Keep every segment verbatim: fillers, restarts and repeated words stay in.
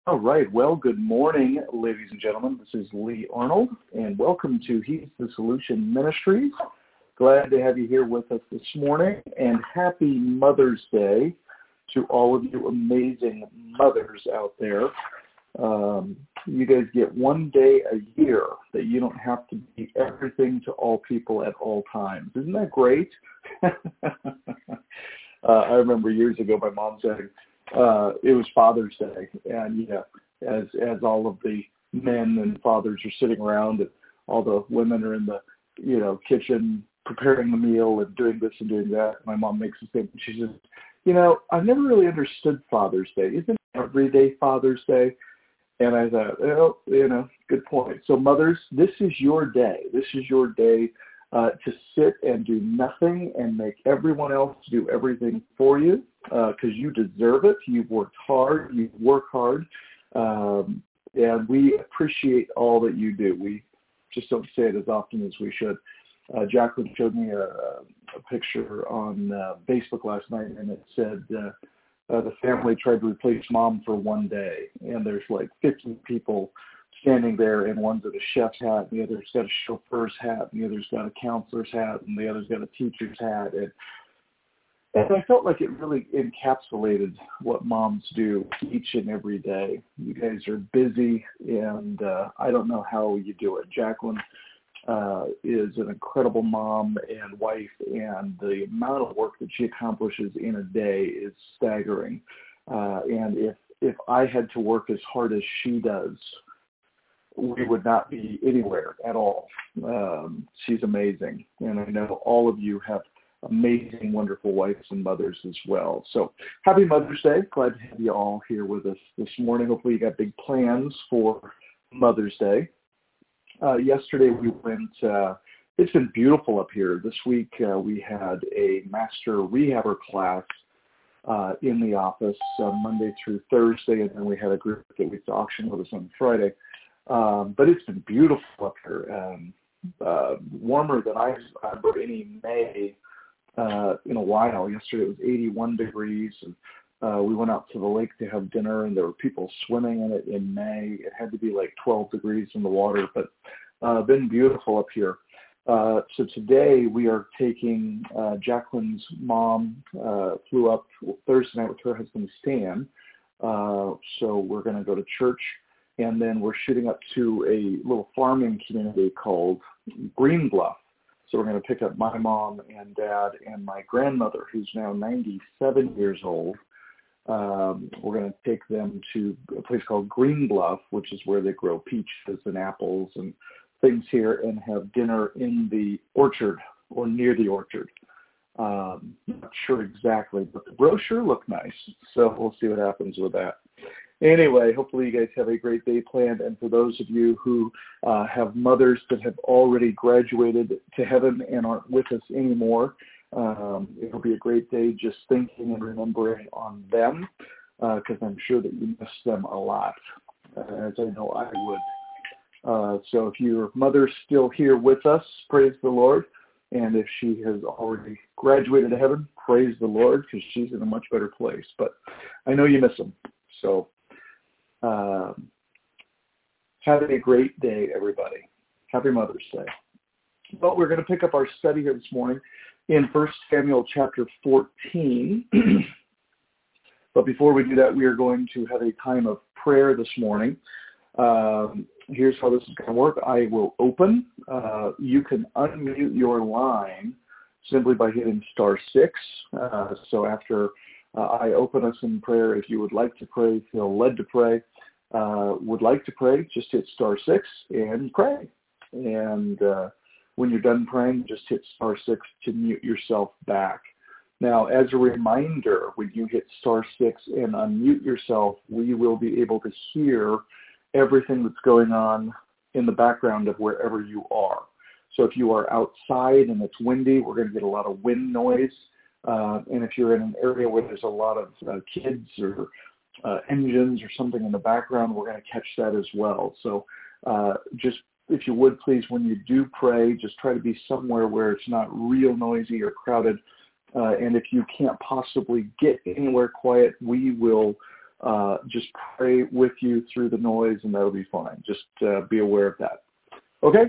All right. Well, good morning, ladies and gentlemen. This is Lee Arnold, and welcome to He's the Solution Ministries. Glad to have you here with us this morning, and happy Mother's Day to all of you amazing mothers out there. Um, you guys get one day a year that you don't have to be everything to all people at all times. Isn't that great? uh, I remember years ago my mom saying, Uh, it was Father's Day, and yeah, as as all of the men and fathers are sitting around, and all the women are in the you know kitchen preparing the meal and doing this and doing that. My mom makes the statement. She says, "You know, I've never really understood Father's Day. Isn't every day Father's Day?" And I thought, well, you know, good point. So mothers, this is your day. This is your day uh, to sit and do nothing and make everyone else do everything for you. Because uh, you deserve it. You've worked hard. You work hard. Um, and we appreciate all that you do. We just don't say it as often as we should. Uh, Jacqueline showed me a, a picture on uh, Facebook last night, and it said uh, uh, the family tried to replace mom for one day. And there's like fifty people standing there, and one's at a chef's hat, and the other's got a chauffeur's hat, and the other's got a counselor's hat, and the other's got a teacher's hat. And And I felt like it really encapsulated what moms do each and every day. You guys are busy, and uh, I don't know how you do it. Jacqueline uh, is an incredible mom and wife, and the amount of work that she accomplishes in a day is staggering. Uh, and if, if I had to work as hard as she does, we would not be anywhere at all. Um, she's amazing, and I know all of you have amazing, wonderful wives and mothers as well. So happy Mother's Day. Glad to have you all here with us this morning. Hopefully you got big plans for Mother's Day. Uh, yesterday we went, uh, it's been beautiful up here. This week uh, we had a master rehabber class uh, in the office uh, Monday through Thursday, and then we had a group that we to auction with us on Friday. Um, but it's been beautiful up here. Um, uh, warmer than I remember any May Uh, in a while. Yesterday it was eighty-one degrees, and uh, we went out to the lake to have dinner, and there were people swimming in it in May. It had to be like twelve degrees in the water, but uh, been beautiful up here. Uh, so today we are taking uh, Jacqueline's mom uh, flew up Thursday night with her husband Stan. Uh, so we're going to go to church, and then we're shooting up to a little farming community called Green Bluff. So we're going to pick up my mom and dad and my grandmother, who's now ninety-seven years old. Um, we're going to take them to a place called Green Bluff, which is where they grow peaches and apples and things here, and have dinner in the orchard or near the orchard. Um, not sure exactly, but the brochure looked nice. So we'll see what happens with that. Anyway, hopefully you guys have a great day planned. And for those of you who uh, have mothers that have already graduated to heaven and aren't with us anymore, um, it'll be a great day just thinking and remembering on them, because uh, I'm sure that you miss them a lot, uh, as I know I would. Uh, so if your mother's still here with us, praise the Lord. And if she has already graduated to heaven, praise the Lord, because she's in a much better place. But I know you miss them. So Um, have a great day, everybody. Happy Mother's Day. Well, we're going to pick up our study here this morning in First Samuel chapter fourteen. But before we do that, we are going to have a time of prayer this morning. Um, here's how this is going to work. I will open. Uh, you can unmute your line simply by hitting star six. Uh, so after uh, I open us in prayer, if you would like to pray, feel led to pray, Uh, would like to pray, just hit star six and pray. And uh, when you're done praying, just hit star six to mute yourself back. Now, as a reminder, when you hit star six and unmute yourself, we will be able to hear everything that's going on in the background of wherever you are. So if you are outside and it's windy, we're going to get a lot of wind noise. Uh, and if you're in an area where there's a lot of uh, kids or Uh, engines or something in the background, we're going to catch that as well. So uh, just, if you would please, when you do pray, just try to be somewhere where it's not real noisy or crowded. Uh, and if you can't possibly get anywhere quiet, we will uh, just pray with you through the noise, and that'll be fine. Just uh, be aware of that. Okay?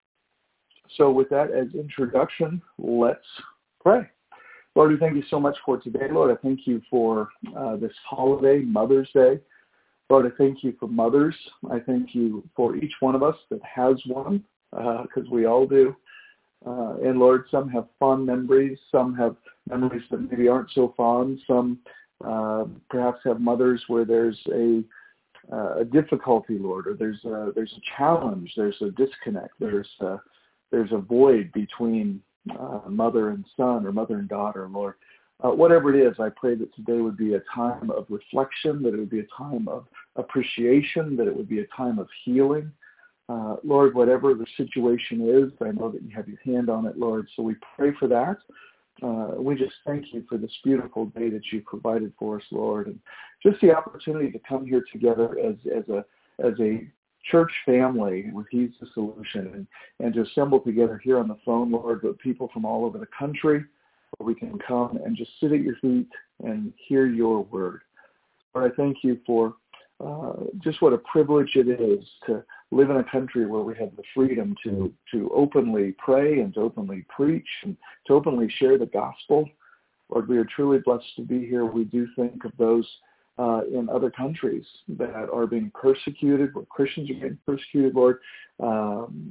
So with that as introduction, let's pray. Lord, we thank you so much for today. Lord, I thank you for uh, this holiday, Mother's Day. Lord, I thank you for mothers. I thank you for each one of us that has one, because uh, we all do. Uh, and Lord, some have fond memories. Some have memories that maybe aren't so fond. Some uh, perhaps have mothers where there's a, uh, a difficulty, Lord, or there's a, there's a challenge. There's a disconnect. There's a, there's a void between uh, mother and son or mother and daughter, Lord. Uh, whatever it is, I pray that today would be a time of reflection, that it would be a time of appreciation, that it would be a time of healing. Uh, Lord, whatever the situation is, I know that you have your hand on it, Lord, so we pray for that. Uh, we just thank you for this beautiful day that you provided for us, Lord, and just the opportunity to come here together as, as a as a church family with He's the Solution, and, and to assemble together here on the phone, Lord, with people from all over the country, where we can come and just sit at your feet and hear your word. Lord, I thank you for uh, just what a privilege it is to live in a country where we have the freedom to, to openly pray and to openly preach and to openly share the gospel. Lord, we are truly blessed to be here. We do think of those uh, in other countries that are being persecuted, where Christians are being persecuted, Lord. Um,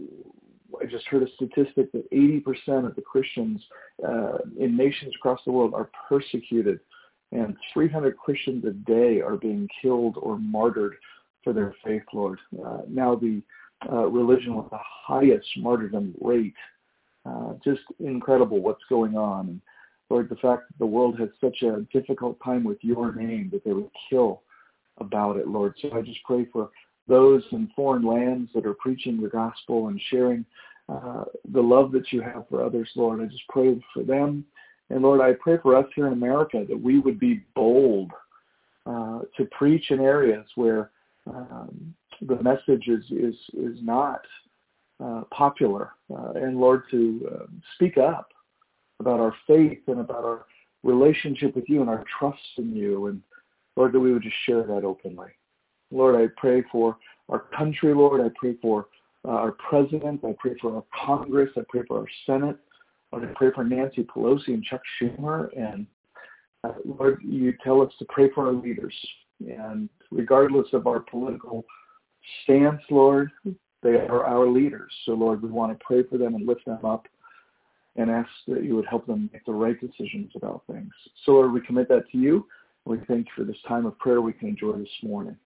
I just heard a statistic that eighty percent of the Christians uh, in nations across the world are persecuted, and three hundred Christians a day are being killed or martyred for their faith, Lord. Uh, now the uh, religion with the highest martyrdom rate. Uh, just incredible what's going on. And Lord, the fact that the world has such a difficult time with your name that they would kill about it, Lord. So I just pray for those in foreign lands that are preaching the gospel and sharing uh, the love that you have for others, Lord. I just pray for them. And Lord, I pray for us here in America that we would be bold uh, to preach in areas where um, the message is, is, is not uh, popular. Uh, and Lord, to uh, speak up about our faith and about our relationship with you and our trust in you. And Lord, that we would just share that openly. Lord, I pray for our country, Lord. I pray for uh, our president. I pray for our Congress. I pray for our Senate. Lord, I pray for Nancy Pelosi and Chuck Schumer. And uh, Lord, you tell us to pray for our leaders. And regardless of our political stance, Lord, they are our leaders. So, Lord, we want to pray for them and lift them up and ask that you would help them make the right decisions about things. So, Lord, we commit that to you. We thank you for this time of prayer we can enjoy this morning.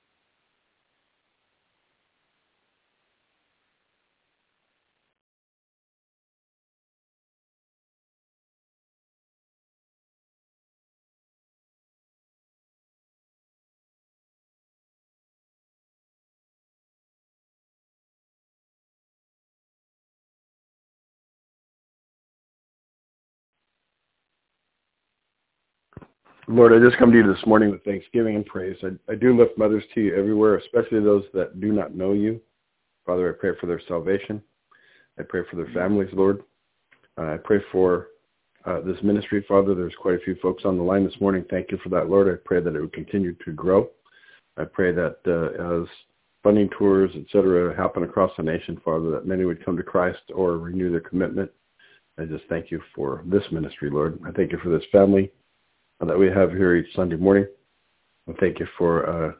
Lord, I just come to you this morning with thanksgiving and praise. I, I do lift mothers to you everywhere, especially those that do not know you. Father, I pray for their salvation. I pray for their families, Lord. Uh, I pray for uh, this ministry, Father. There's quite a few folks on the line this morning. Thank you for that, Lord. I pray that it would continue to grow. I pray that uh, as funding tours, et cetera, happen across the nation, Father, that many would come to Christ or renew their commitment. I just thank you for this ministry, Lord. I thank you for this family that we have here each Sunday morning. And thank you for uh,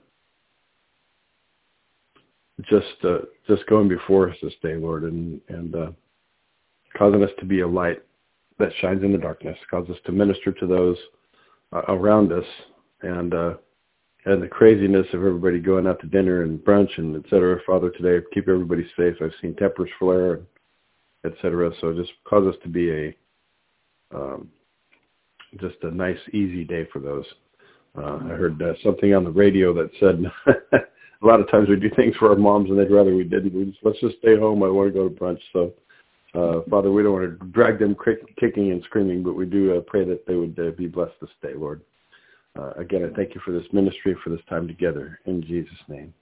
just uh, just going before us this day, Lord, and, and uh, causing us to be a light that shines in the darkness, cause us to minister to those uh, around us, and uh, and the craziness of everybody going out to dinner and brunch and et cetera. Father, today, keep everybody safe. I've seen tempers flare, et cetera. So just cause us to be a um, just a nice, easy day for those. Uh, I heard uh, something on the radio that said a lot of times we do things for our moms and they'd rather we didn't. We just, let's just stay home. I want to go to brunch. So, uh, Father, we don't want to drag them kicking and screaming, but we do uh, pray that they would uh, be blessed this day, Lord. Uh, again, I thank you for this ministry, for this time together. In Jesus' name.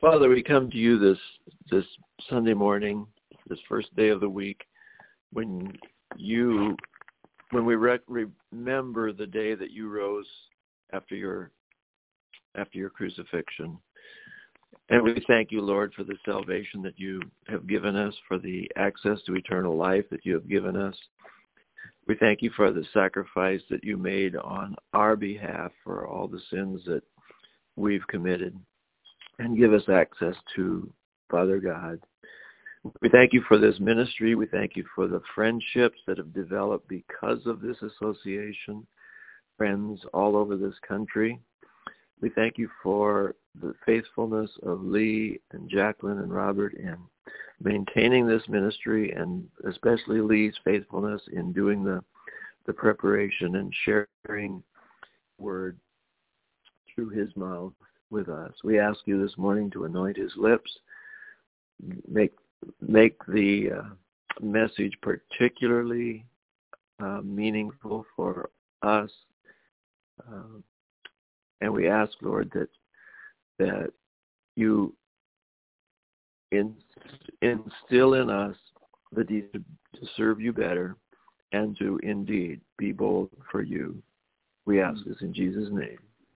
Father, we come to you this this Sunday morning, this first day of the week, when you, when we rec- remember the day that you rose after your after your crucifixion. And we thank you, Lord, for the salvation that you have given us, for the access to eternal life that you have given us. We thank you for the sacrifice that you made on our behalf for all the sins that we've committed, and give us access to Father God. We thank you for this ministry. We thank you for the friendships that have developed because of this association, friends all over this country. We thank you for the faithfulness of Lee and Jacqueline and Robert in maintaining this ministry, and especially Lee's faithfulness in doing the, the preparation and sharing word through his mouth with us. We ask you this morning to anoint his lips, make make the uh, message particularly uh, meaningful for us. Uh, and we ask, Lord, that that you in, instill in us the need to, to serve you better and to indeed be bold for you. We ask this in Jesus' name.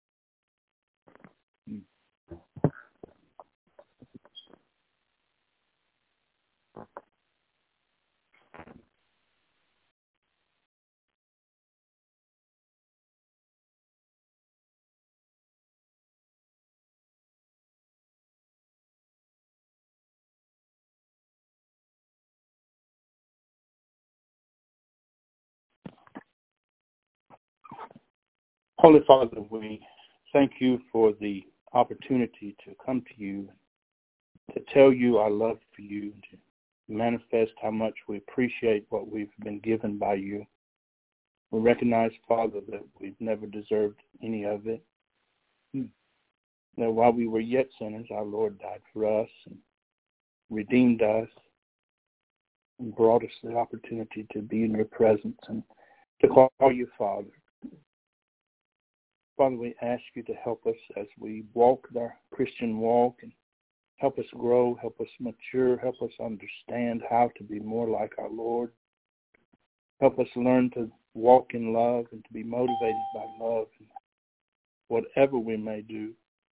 Holy Father, we thank you for the opportunity to come to you, to tell you our love for you, to manifest how much we appreciate what we've been given by you. We recognize, Father, that we've never deserved any of it. That while we were yet sinners, our Lord died for us and redeemed us and brought us the opportunity to be in your presence and to call you Father. Father, we ask you to help us as we walk our Christian walk, and help us grow, help us mature, help us understand how to be more like our Lord. Help us learn to walk in love and to be motivated by love in whatever we may do.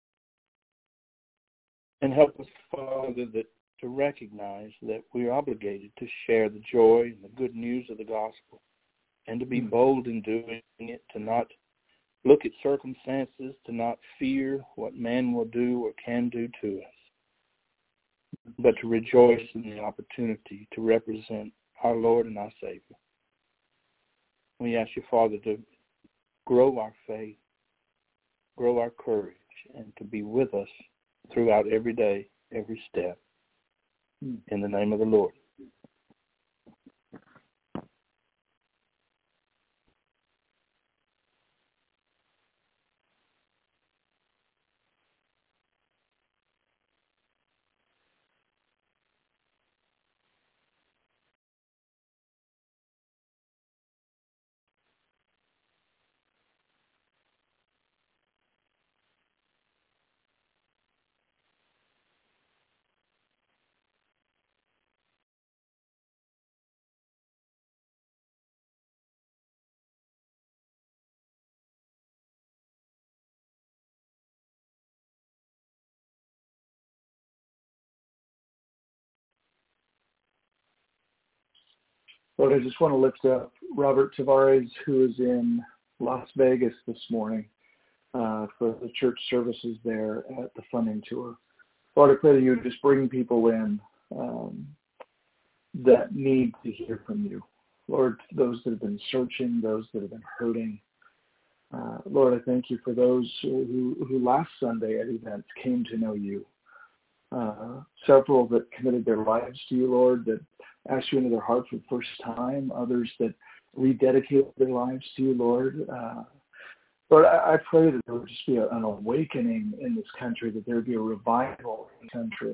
And help us, Father, that to recognize that we are obligated to share the joy and the good news of the gospel, and to be bold in doing it, to not look at circumstances, to not fear what man will do or can do to us, but to rejoice in the opportunity to represent our Lord and our Savior. We ask you, Father, to grow our faith, grow our courage, and to be with us throughout every day, every step. In the name of the Lord. Lord, I just want to lift up Robert Tavares, who is in Las Vegas this morning uh, for the church services there at the funding tour. Lord, I pray that you would just bring people in um, that need to hear from you. Lord, those that have been searching, those that have been hurting. Uh, Lord, I thank you for those who, who last Sunday at events came to know you. Uh, several that committed their lives to you, Lord, that asked you into their heart for the first time, others that rededicated their lives to you, Lord. Uh, Lord, I, I pray that there would just be a, an awakening in this country, that there would be a revival in the country.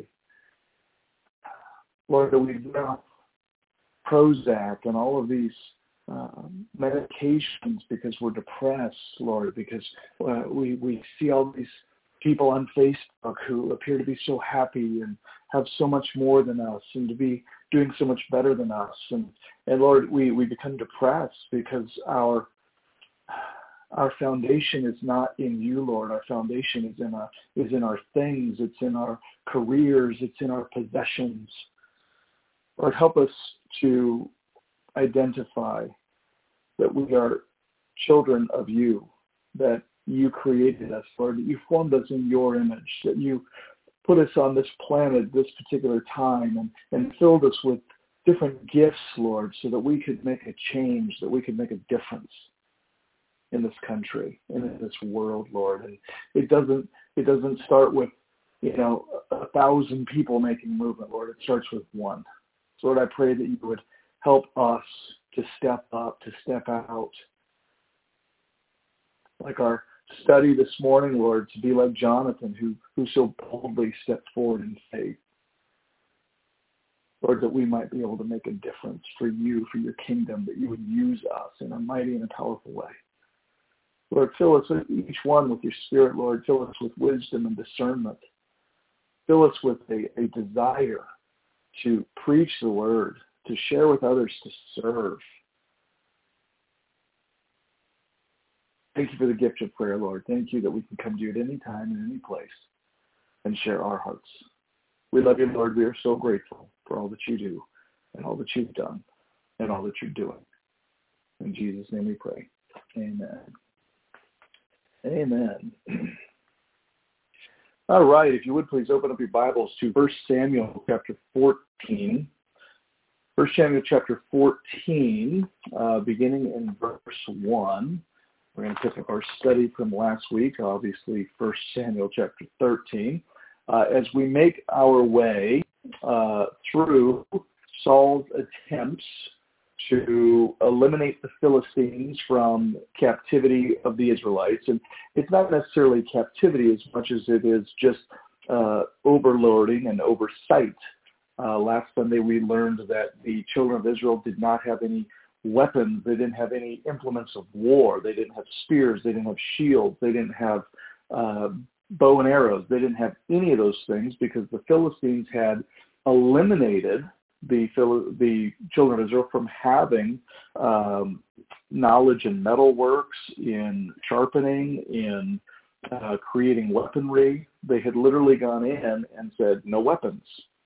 Lord, that we'd get off Prozac and all of these uh, medications because we're depressed, Lord, because uh, we, we see all these people on Facebook who appear to be so happy and have so much more than us and to be doing so much better than us. And, and Lord, we, we become depressed because our our foundation is not in you, Lord. Our foundation is in our, is in our things. It's in our careers. It's in our possessions. Lord, help us to identify that we are children of you, that you created us, Lord, that you formed us in your image, that you put us on this planet this particular time and, and filled us with different gifts, Lord, so that we could make a change, that we could make a difference in this country and in this world, Lord. And it doesn't it doesn't start with, you know, a thousand people making movement, Lord. It starts with one. So Lord, I pray that you would help us to step up, to step out. Like our study this morning, Lord, to be like Jonathan, who, who so boldly stepped forward in faith. Lord, that we might be able to make a difference for you, for your kingdom, that you would use us in a mighty and a powerful way. Lord, fill us, each one, with your Spirit, Lord. Fill us with wisdom and discernment. Fill us with a, a desire to preach the word, to share with others, to serve. Thank you for the gift of prayer, Lord. Thank you that we can come to you at any time and any place and share our hearts. We love you, Lord. We are so grateful for all that you do and all that you've done and all that you're doing. In Jesus' name we pray. Amen. Amen. All right, if you would please open up your Bibles to First Samuel chapter fourteen. First Samuel chapter fourteen, uh, beginning in verse one. We're going to pick up our study from last week, obviously First Samuel chapter thirteen. Uh, as we make our way uh, through Saul's attempts to eliminate the Philistines from captivity of the Israelites. And it's not necessarily captivity as much as it is just uh, overlording and oversight. Uh, last Sunday we learned that the children of Israel did not have any weapons. They didn't have any implements of war. They didn't have spears. They didn't have shields. They didn't have uh, bow and arrows. They didn't have any of those things because the Philistines had eliminated the the children of Israel from having um, knowledge in metalworks, in sharpening, in uh, creating weaponry. They had literally gone in and said, no weapons,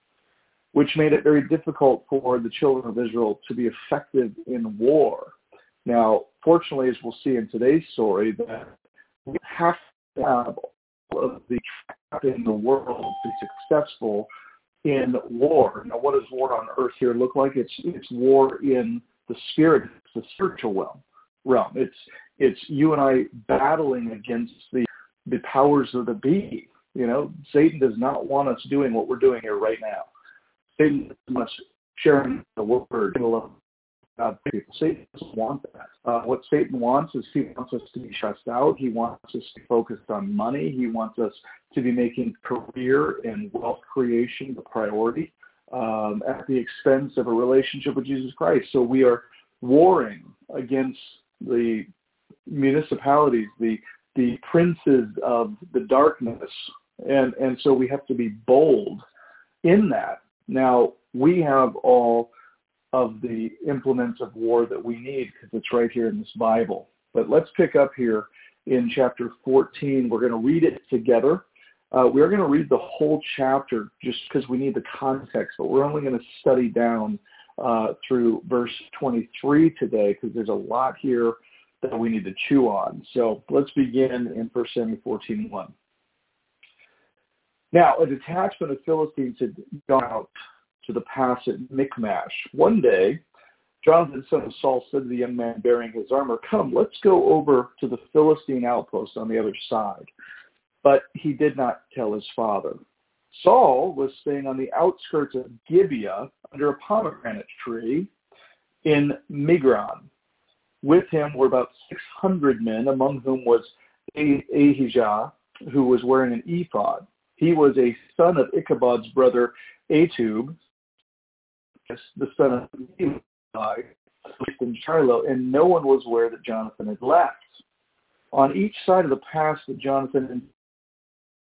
which made it very difficult for the children of Israel to be effective in war. Now, fortunately, as we'll see in today's story, that we have to have all of the trap in the world to be successful in war. Now, what does war on earth here look like? It's it's war in the spirit, it's the spiritual realm. realm. It's it's you and I battling against the the powers of the be. You know, Satan does not want us doing what we're doing here right now. Satan doesn't want us sharing the word. God, people. Satan doesn't want that. Uh, what Satan wants is he wants us to be stressed out. He wants us to be focused on money. He wants us to be making career and wealth creation the priority um, at the expense of a relationship with Jesus Christ. So we are warring against the municipalities, the the princes of the darkness, and and so we have to be bold in that. Now, we have all of the implements of war that we need because it's right here in this Bible. But let's pick up here in chapter fourteen. We're going to read it together. Uh, we're going to read the whole chapter just because we need the context, but we're only going to study down uh, through verse twenty-three today because there's a lot here that we need to chew on. So let's begin in First Samuel fourteen one. Now, a detachment of Philistines had gone out to the pass at Michmash. One day, Jonathan, son of Saul, said to the young man bearing his armor, "Come, let's go over to the Philistine outpost on the other side." But he did not tell his father. Saul was staying on the outskirts of Gibeah under a pomegranate tree in Migron. With him were about six hundred men, among whom was Ahijah, who was wearing an ephod. He was a son of Ichabod's brother Ahitub, the son of Eli, in Shiloh, and no one was aware that Jonathan had left. On each side of the pass that Jonathan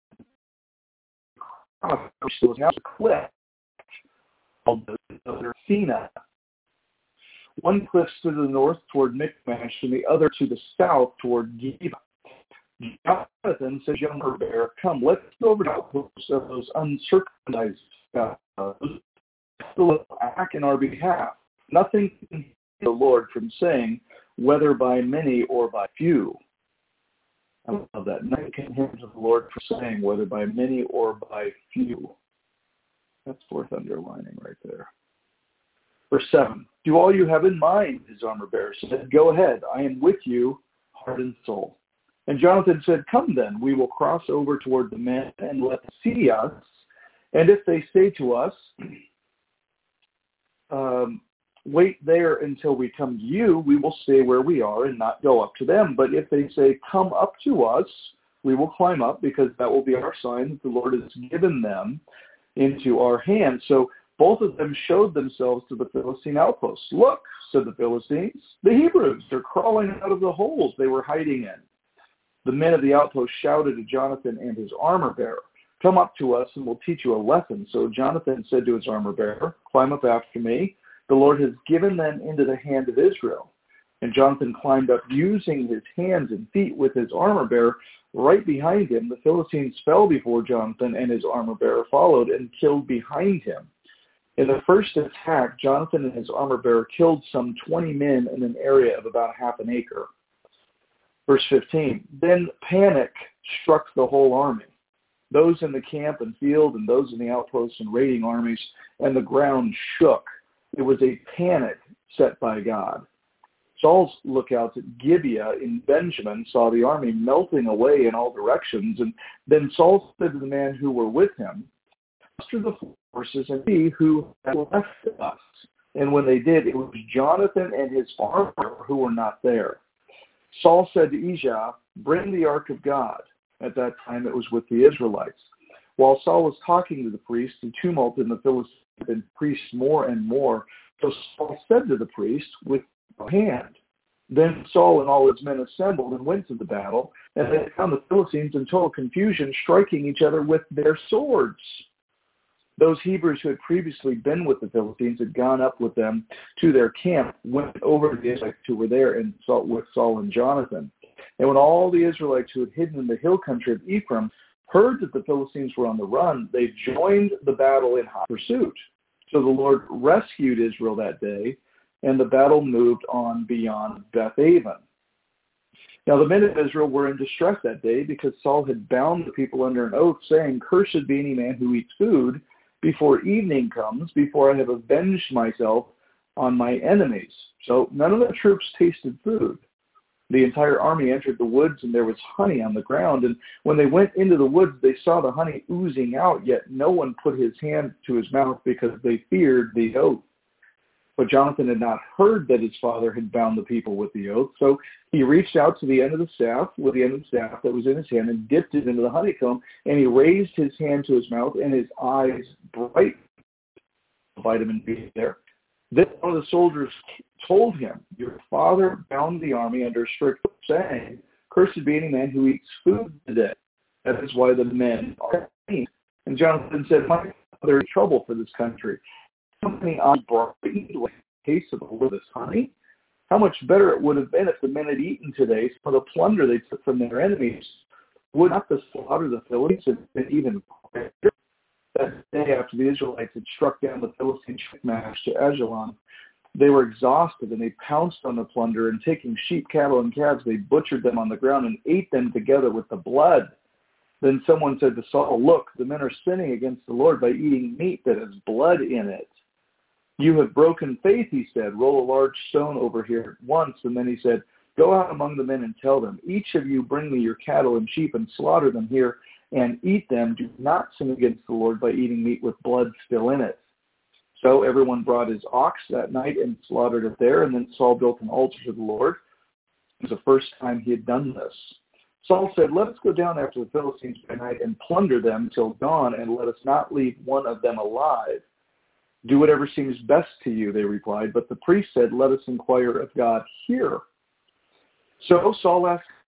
was now a cliff called the Sina. One cliff stood to the north toward Michmash, and the other to the south toward Geba. Jonathan said, "Younger bear, come, let's go over to the outposts of those uncircumcised uh, will act in our behalf. Nothing can keep the Lord from saying, whether by many or by few." I love that. Nothing can hinder the Lord from saying, whether by many or by few. That's worth underlining right there. Verse seven, "Do all you have in mind," his armor bearer said. "Go ahead, I am with you, heart and soul." And Jonathan said, "Come then, we will cross over toward the men and let them see us. And if they say to us, um, wait there until we come to you, we will stay where we are and not go up to them. But if they say, come up to us, we will climb up, because that will be our sign that the Lord has given them into our hands." So both of them showed themselves to the Philistine outposts. "Look," said the Philistines, "the Hebrews are crawling out of the holes they were hiding in." The men of the outpost shouted to Jonathan and his armor bearer, "Come up to us and we'll teach you a lesson." So Jonathan said to his armor bearer, "Climb up after me. The Lord has given them into the hand of Israel." And Jonathan climbed up, using his hands and feet with his armor bearer right behind him. The Philistines fell before Jonathan, and his armor bearer followed and killed behind him. In the first attack, Jonathan and his armor bearer killed some twenty men in an area of about half an acre. Verse fifteen, "Then panic struck the whole army, those in the camp and field and those in the outposts and raiding armies, and the ground shook. It was a panic set by God. Saul's lookouts at Gibeah in Benjamin saw the army melting away in all directions, and then Saul said to the men who were with him, "Muster the forces and see who has left us." And when they did, it was Jonathan and his armor who were not there. Saul said to Ijah, "Bring the ark of God." At that time it was with the Israelites. While Saul was talking to the priests, the tumult in the Philistines increased more and more. So Saul said to the priest, "With a hand." Then Saul and all his men assembled and went to the battle, and they found the Philistines in total confusion, striking each other with their swords. Those Hebrews who had previously been with the Philistines had gone up with them to their camp, went over to the Israelites who were there and saw with Saul and Jonathan. And when all the Israelites who had hidden in the hill country of Ephraim heard that the Philistines were on the run, they joined the battle in hot pursuit. So the Lord rescued Israel that day, and the battle moved on beyond Beth-aven. Now the men of Israel were in distress that day, because Saul had bound the people under an oath, saying, "Cursed be any man who eats food before evening comes, before I have avenged myself on my enemies." So none of the troops tasted food. The entire army entered the woods, and there was honey on the ground. And when they went into the woods, they saw the honey oozing out, yet no one put his hand to his mouth, because they feared the oath. But Jonathan had not heard that his father had bound the people with the oath, so he reached out to the end of the staff, with the end of the staff that was in his hand, and dipped it into the honeycomb, and he raised his hand to his mouth, and his eyes brightened. Vitamin B there. Then one of the soldiers told him, "Your father bound the army under strict oath, saying, 'Cursed be any man who eats food today.' That is why the men are clean." And Jonathan said, "My father is in trouble for this country. How many eyes brightened with the taste of all this honey? How much better it would have been if the men had eaten today some of the plunder they took from their enemies. Would not the slaughter of the Philistines have been even greater?" That day after the Israelites had struck down the Philistine Michmash to Ajalon, they were exhausted, and they pounced on the plunder, and taking sheep, cattle, and calves, they butchered them on the ground and ate them together with the blood. Then someone said to Saul, "Look, the men are sinning against the Lord by eating meat that has blood in it." "You have broken faith," he said. "Roll a large stone over here at once." And then he said, "Go out among the men and tell them, each of you bring me your cattle and sheep and slaughter them here and eat them. Do not sin against the Lord by eating meat with blood still in it." So everyone brought his ox that night and slaughtered it there. And then Saul built an altar to the Lord. It was the first time he had done this. Saul said, "Let us go down after the Philistines by night and plunder them till dawn, and let us not leave one of them alive." "Do whatever seems best to you," they replied. But the priest said, "Let us inquire of God here." So Saul asked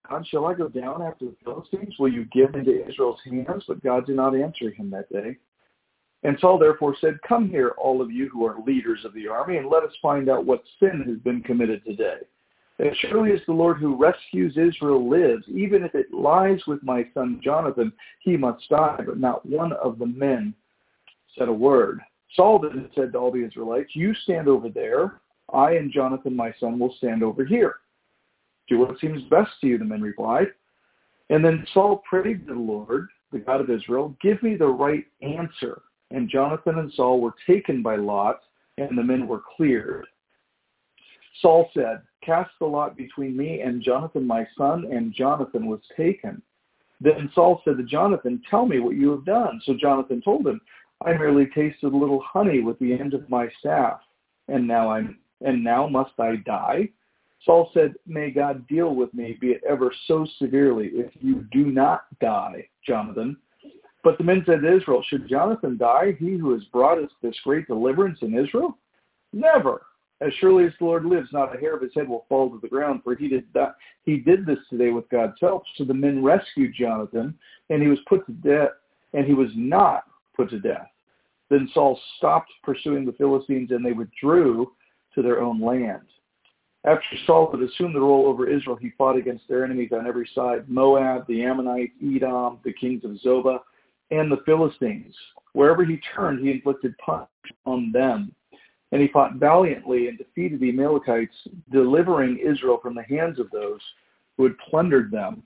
God, shall I go down after the Philistines? Will you give into Israel's hands? But God did not answer him that day. And Saul therefore said, come here, all of you who are leaders of the army, and let us find out what sin has been committed today. As surely as the Lord who rescues Israel lives, even if it lies with my son Jonathan, he must die. But not one of the men said a word. Saul then said to all the Israelites, you stand over there. I and Jonathan, my son, will stand over here. Do what seems best to you, the men replied. And then Saul prayed to the Lord, the God of Israel, give me the right answer. And Jonathan and Saul were taken by lot, and the men were cleared. Saul said, cast the lot between me and Jonathan my son, and Jonathan was taken. Then Saul said to Jonathan, tell me what you have done. So Jonathan told him, I merely tasted a little honey with the end of my staff, and now I'm and now must I die? Saul said, may God deal with me, be it ever so severely, if you do not die, Jonathan. But the men said to Israel, should Jonathan die, he who has brought us this great deliverance in Israel? Never. As surely as the Lord lives, not a hair of his head will fall to the ground, for he did that. He did this today with God's help. So the men rescued Jonathan, and he was put to death, and he was not put to death. Then Saul stopped pursuing the Philistines, and they withdrew to their own land. After Saul had assumed the rule over Israel, he fought against their enemies on every side, Moab, the Ammonites, Edom, the kings of Zobah, and the Philistines. Wherever he turned, he inflicted punishment on them. And he fought valiantly and defeated the Amalekites, delivering Israel from the hands of those who had plundered them.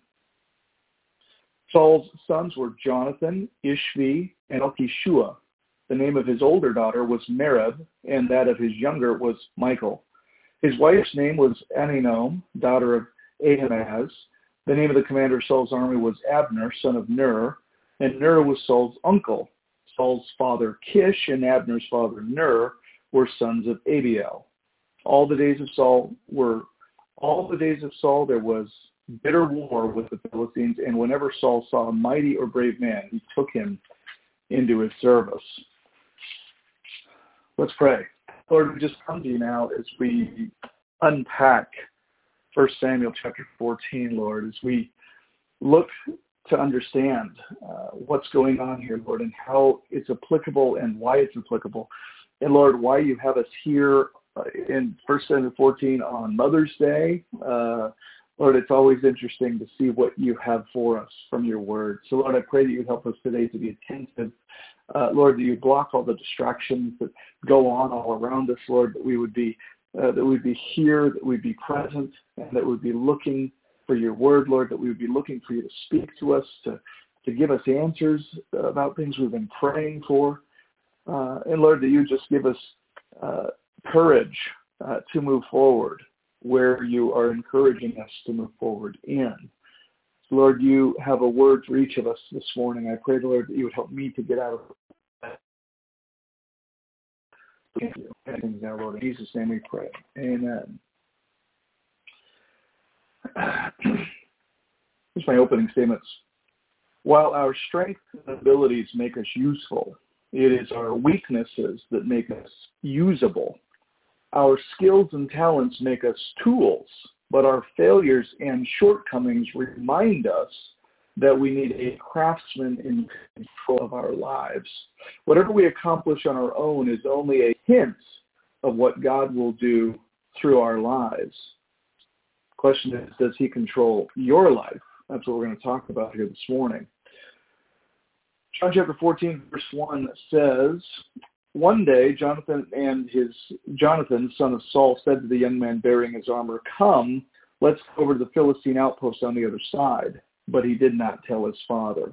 Saul's sons were Jonathan, Ishvi, and Elkishua. The name of his older daughter was Merab, and that of his younger was Michal. His wife's name was Ahinoam, daughter of Ahimaaz. The name of the commander of Saul's army was Abner, son of Ner, and Ner was Saul's uncle. Saul's father Kish and Abner's father Ner were sons of Abiel. All the days of Saul were all the days of Saul there was bitter war with the Philistines, and whenever Saul saw a mighty or brave man, he took him into his service. Let's pray. Lord, we just come to you now as we unpack First Samuel chapter fourteen, Lord, as we look to understand uh, what's going on here, Lord, and how it's applicable and why it's applicable. And, Lord, why you have us here uh, in First Samuel fourteen on Mother's Day. Uh, Lord, it's always interesting to see what you have for us from your word. So, Lord, I pray that you would help us today to be attentive. Uh, Lord, that you block all the distractions that go on all around us, Lord, that we would be uh, that we'd be here, that we'd be present, and that we'd be looking for your word, Lord, that we would be looking for you to speak to us, to, to give us answers about things we've been praying for. Uh, and, Lord, that you just give us uh, courage uh, to move forward where you are encouraging us to move forward in. Lord, you have a word for each of us this morning. I pray, Lord, that you would help me to get out of Thank you. Things now, Lord. In Jesus' name we pray. Amen. Here's my opening statements. While our strengths and abilities make us useful, it is our weaknesses that make us usable. Our skills and talents make us tools, but our failures and shortcomings remind us that we need a craftsman in control of our lives. Whatever we accomplish on our own is only a hint of what God will do through our lives. The question is, does he control your life? That's what we're going to talk about here this morning. John chapter fourteen, verse one says, one day Jonathan and his Jonathan, son of Saul, said to the young man bearing his armor, come, let's go over to the Philistine outpost on the other side. But he did not tell his father.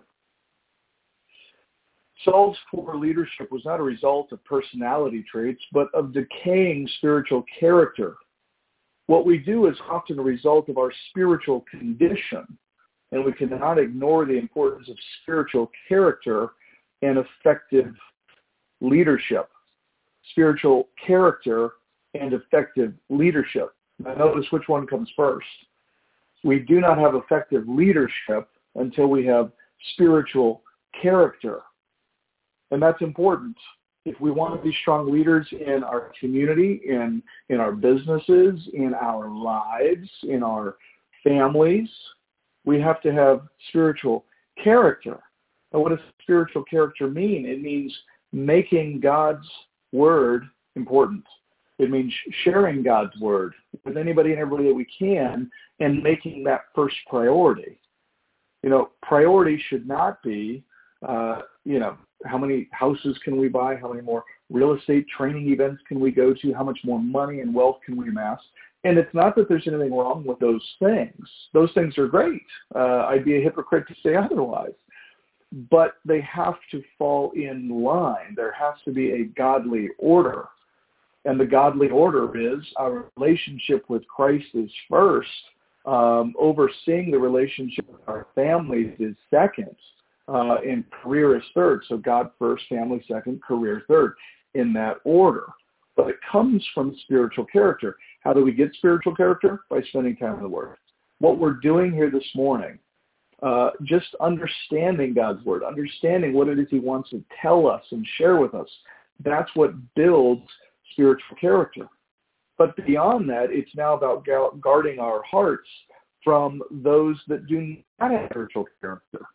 Saul's poor leadership was not a result of personality traits, but of decaying spiritual character. What we do is often a result of our spiritual condition, and we cannot ignore the importance of spiritual character and effective leadership. Spiritual character and effective leadership. Now notice which one comes first. We do not have effective leadership until we have spiritual character. And that's important. If we want to be strong leaders in our community, in, in our businesses, in our lives, in our families, we have to have spiritual character. And what does spiritual character mean? It means making God's word important. It means sharing God's word with anybody and everybody that we can and making that first priority. You know, priority should not be, uh, you know, how many houses can we buy? How many more real estate training events can we go to? How much more money and wealth can we amass? And it's not that there's anything wrong with those things. Those things are great. Uh, I'd be a hypocrite to say otherwise. But they have to fall in line. There has to be a godly order. And the godly order is our relationship with Christ is first. Um, overseeing the relationship with our families is second. Uh, and career is third. So God first, family second, career third, in that order. But it comes from spiritual character. How do we get spiritual character? By spending time in the Word. What we're doing here this morning, uh, just understanding God's Word, understanding what it is He wants to tell us and share with us, that's what builds spiritual character. But beyond that, it's now about guarding our hearts from those that do not have spiritual character.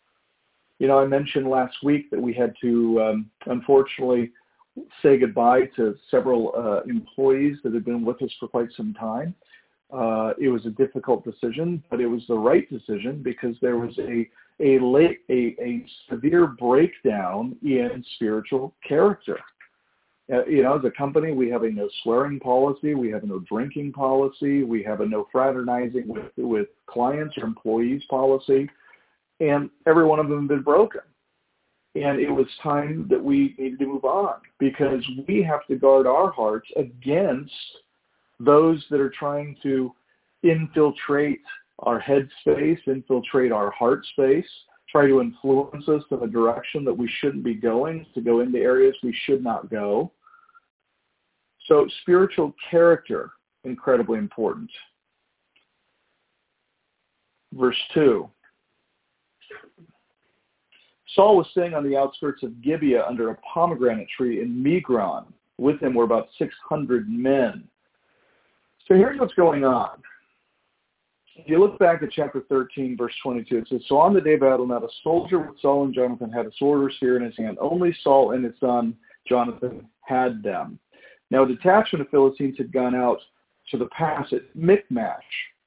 You know, I mentioned last week that we had to, um, unfortunately, say goodbye to several uh, employees that had been with us for quite some time. Uh, it was a difficult decision, but it was the right decision because there was a a, late, a, a severe breakdown in spiritual character. Uh, you know, as a company, we have a no swearing policy, we have a no drinking policy, we have a no fraternizing with, with clients or employees policy, and every one of them had been broken. And it was time that we needed to move on because we have to guard our hearts against those that are trying to infiltrate our head space, infiltrate our heart space, try to influence us in a direction that we shouldn't be going, to go into areas we should not go. So spiritual character, incredibly important. Verse two. Saul was staying on the outskirts of Gibeah under a pomegranate tree in Migron. With him were about six hundred men. So here's what's going on. If you look back at chapter thirteen, verse twenty-two, it says, So on the day of battle, not a soldier with Saul and Jonathan had a sword or spear in his hand. Only Saul and his son Jonathan had them. Now a detachment of Philistines had gone out to the pass at Michmash.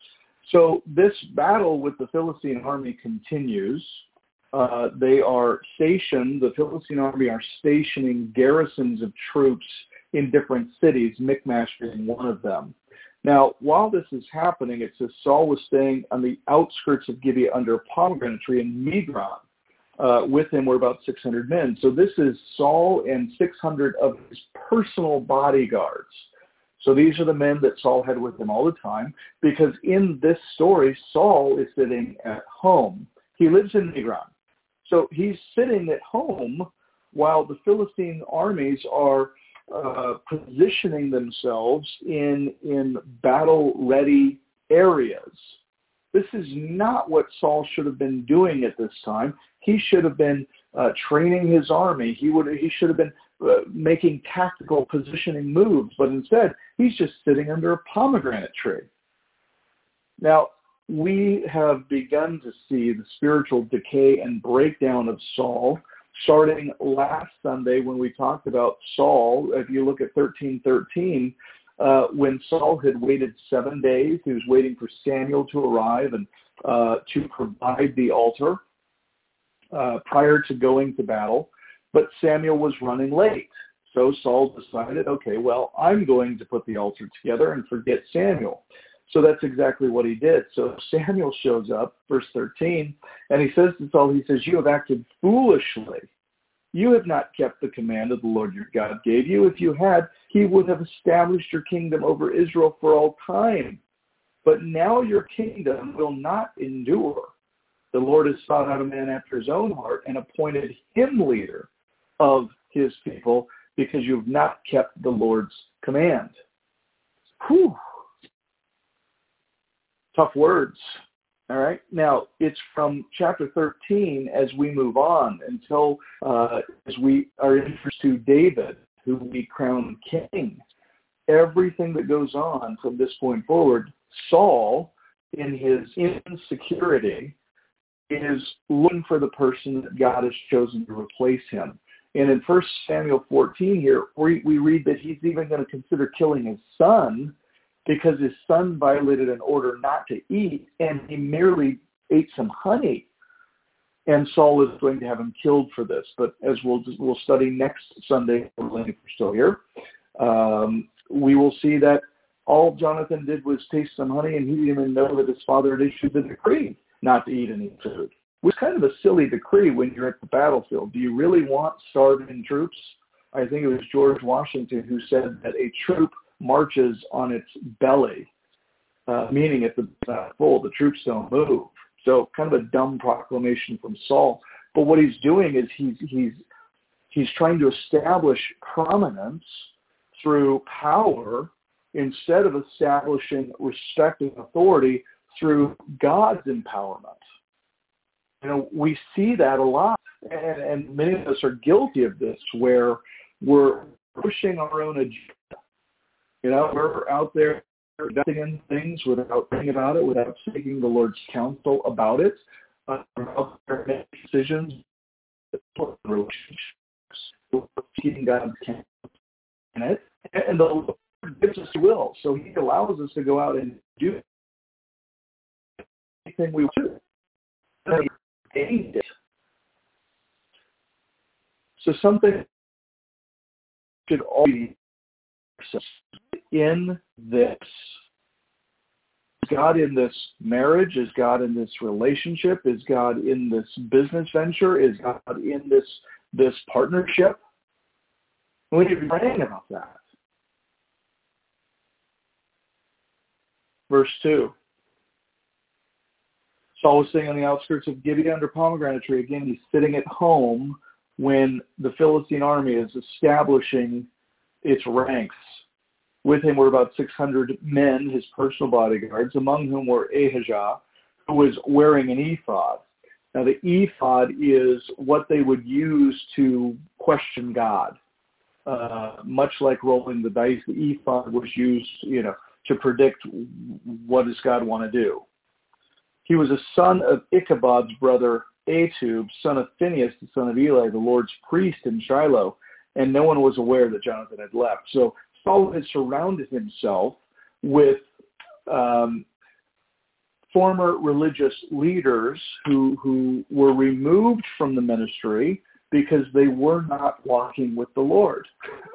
So this battle with the Philistine army continues. Uh, they are stationed, the Philistine army are stationing garrisons of troops in different cities, Michmash being one of them. Now, while this is happening, it says Saul was staying on the outskirts of Gibeah under a pomegranate tree in Migron. Uh, with him were about six hundred men. So this is Saul and six hundred of his personal bodyguards. So these are the men that Saul had with him all the time, because in this story, Saul is sitting at home. He lives in Migron. So he's sitting at home while the Philistine armies are uh, positioning themselves in, in battle-ready areas. This is not what Saul should have been doing at this time. He should have been uh, training his army. He would. He should have been uh, making tactical positioning moves. But instead, he's just sitting under a pomegranate tree. Now, we have begun to see the spiritual decay and breakdown of Saul starting last Sunday when we talked about Saul. If you look at thirteen thirteen, uh, when Saul had waited seven days, he was waiting for Samuel to arrive and uh, to provide the altar uh, prior to going to battle. But Samuel was running late. So Saul decided, okay, well, I'm going to put the altar together and forget Samuel. So that's exactly what he did. So Samuel shows up, verse thirteen, and he says to Saul, he says, you have acted foolishly. You have not kept the command that the Lord your God gave you. If you had, he would have established your kingdom over Israel for all time. But now your kingdom will not endure. The Lord has sought out a man after his own heart and appointed him leader of his people because you have not kept the Lord's command. Whew. Tough words. All right. Now, it's from chapter thirteen as we move on until uh, as we are introduced to David, who we crown king. Everything that goes on from this point forward, Saul in his insecurity, is looking for the person that God has chosen to replace him. And in First Samuel fourteen here, we, we read that he's even going to consider killing his son because his son violated an order not to eat, and he merely ate some honey. And Saul is going to have him killed for this. But as we'll we'll study next Sunday, if we're still here, um, we will see that all Jonathan did was taste some honey, and he didn't even know that his father had issued the decree not to eat any food. It was kind of a silly decree when you're at the battlefield. Do you really want starving troops? I think it was George Washington who said that a troop marches on its belly, uh, meaning if it's not full, the troops don't move. So kind of a dumb proclamation from Saul. But what he's doing is he's he's he's trying to establish prominence through power instead of establishing respect and authority through God's empowerment. You know, we see that a lot, and, and many of us are guilty of this, where we're pushing our own agenda. You know, we're out there investing in things without thinking about it, without seeking the Lord's counsel about it. Uh, we're out there making decisions, relationships, seeking God's counsel in it, and the Lord gives us will. So He allows us to go out and do anything we do. It. So something should always be in this. Is God in this marriage? Is God in this relationship? Is God in this business venture? Is God in this this partnership? We need to be praying about that. Verse two. Saul was sitting on the outskirts of Gibeah under a pomegranate tree. Again, he's sitting at home when the Philistine army is establishing its ranks. With him were about six hundred men, his personal bodyguards, among whom were Ahijah, who was wearing an ephod. Now, the ephod is what they would use to question God. Uh, much like rolling the dice, the ephod was used, you know, to predict what does God want to do. He was a son of Ichabod's brother Ahitub, son of Phinehas, the son of Eli, the Lord's priest in Shiloh, and no one was aware that Jonathan had left. So Saul had surrounded himself with um, former religious leaders who, who were removed from the ministry because they were not walking with the Lord.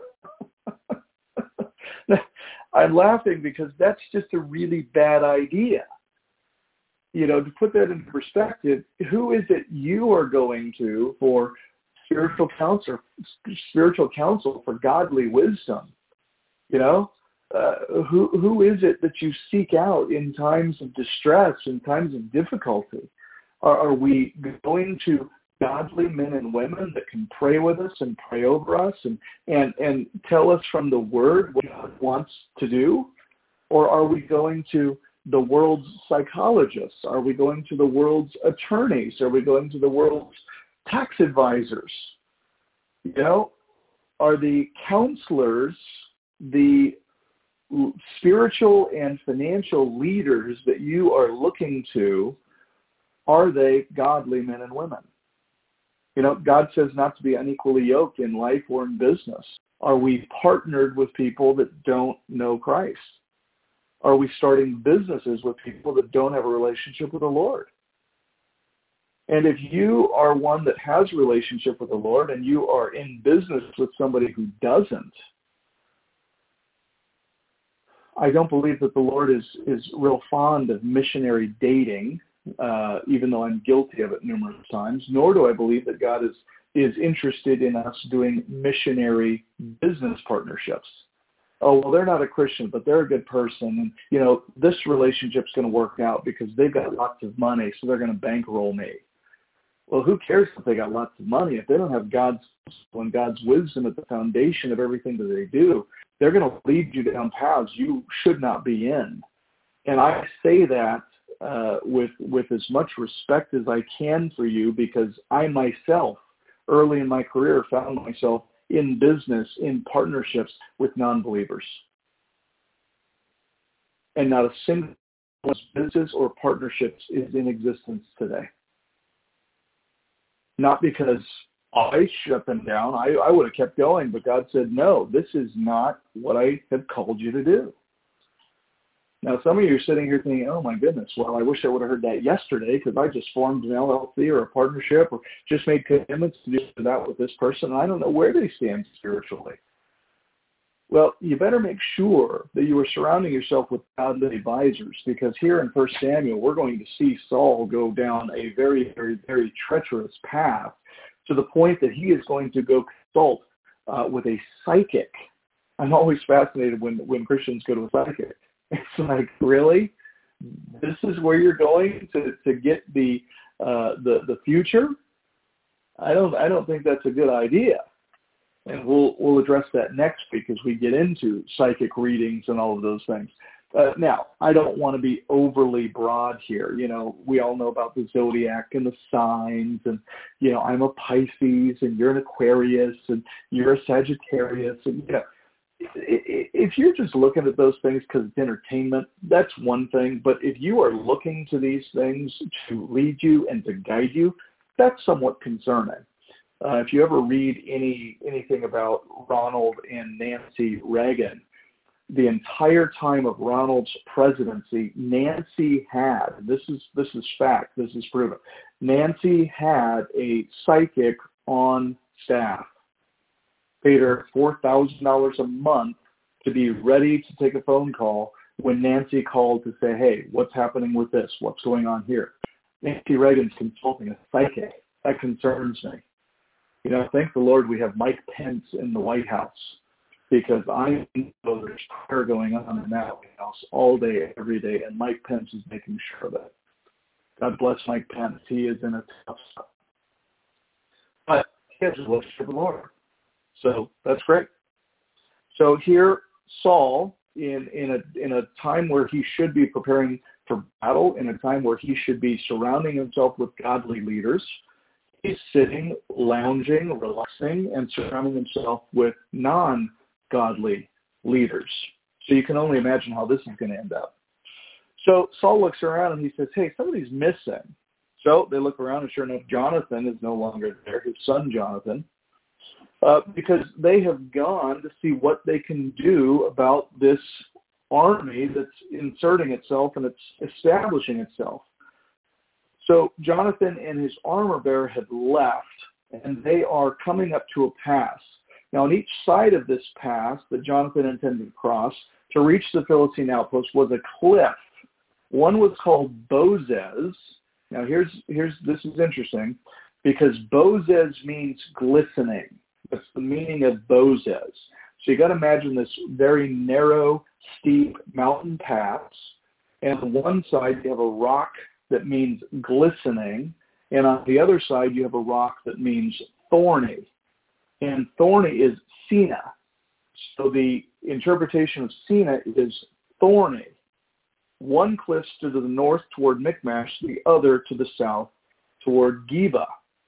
I'm laughing because that's just a really bad idea. You know, to put that into perspective, who is it you are going to for spiritual counsel, spiritual counsel for godly wisdom? You know, uh, who who is it that you seek out in times of distress, in times of difficulty? Are, are we going to godly men and women that can pray with us and pray over us and, and, and tell us from the Word what God wants to do? Or are we going to the world's psychologists? Are we going to the world's attorneys? Are we going to the world's tax advisors? You know, are the counselors, the spiritual and financial leaders that you are looking to, are they godly men and women? You know, God says not to be unequally yoked in life or in business. Are we partnered with people that don't know Christ? Are we starting businesses with people that don't have a relationship with the Lord? And if you are one that has a relationship with the Lord and you are in business with somebody who doesn't, I don't believe that the Lord is, is real fond of missionary dating, uh, even though I'm guilty of it numerous times, nor do I believe that God is, is interested in us doing missionary business partnerships. Oh, well, they're not a Christian, but they're a good person. And, you know, this relationship's going to work out because they've got lots of money, so they're going to bankroll me. Well, who cares if they got lots of money? If they don't have God's and God's wisdom at the foundation of everything that they do, they're going to lead you down paths you should not be in. And I say that uh, with with as much respect as I can for you, because I myself, early in my career, found myself in business, in partnerships with non-believers. And not a single business or partnerships is in existence today. Not because I shut them down. I, I would have kept going, but God said, no, this is not what I have called you to do. Now, some of you are sitting here thinking, oh, my goodness, well, I wish I would have heard that yesterday because I just formed an L L C or a partnership or just made commitments to do that with this person. And I don't know where they stand spiritually. Well, you better make sure that you are surrounding yourself with godly advisors, because here in First Samuel, we're going to see Saul go down a very, very, very treacherous path to the point that he is going to go consult uh, with a psychic. I'm always fascinated when, when Christians go to a psychic. It's like, really? This is where you're going to, to get the, uh, the the future? I don't I don't think that's a good idea. And we'll we'll address that next week as we get into psychic readings and all of those things. Uh, now, I don't want to be overly broad here. You know, we all know about the zodiac and the signs, and, you know, I'm a Pisces and you're an Aquarius and you're a Sagittarius. And, you know, if you're just looking at those things because it's entertainment, that's one thing. But if you are looking to these things to lead you and to guide you, that's somewhat concerning. Uh, if you ever read any anything about Ronald and Nancy Reagan, the entire time of Ronald's presidency, Nancy had, this is this is fact, this is proven, Nancy had a psychic on staff, paid her four thousand dollars a month to be ready to take a phone call when Nancy called to say, hey, what's happening with this? What's going on here? Nancy Reagan's consulting a psychic. That concerns me. You know, thank the Lord we have Mike Pence in the White House, because I know there's prayer going on in that White House all day, every day, and Mike Pence is making sure of it. God bless Mike Pence. He is in a tough spot. But he has a relationship with the Lord. So that's great. So here, Saul, in, in, a, in a time where he should be preparing for battle, in a time where he should be surrounding himself with godly leaders, he's sitting, lounging, relaxing, and surrounding himself with non-godly leaders. So you can only imagine how this is going to end up. So Saul looks around and he says, hey, somebody's missing. So they look around and sure enough, Jonathan is no longer there, his son Jonathan, uh, because they have gone to see what they can do about this army that's inserting itself and it's establishing itself. So Jonathan and his armor bearer had left, and they are coming up to a pass. Now, on each side of this pass that Jonathan intended to cross to reach the Philistine outpost was a cliff. One was called Bozez. Now, here's here's this is interesting, because Bozez means glistening. That's the meaning of Bozez. So you got to imagine this very narrow, steep mountain pass, and on one side you have a rock that means glistening, and on the other side you have a rock that means thorny. And thorny is Sina. So the interpretation of Sina is thorny. One cliff to the north toward Michmash, the other to the south toward Geba.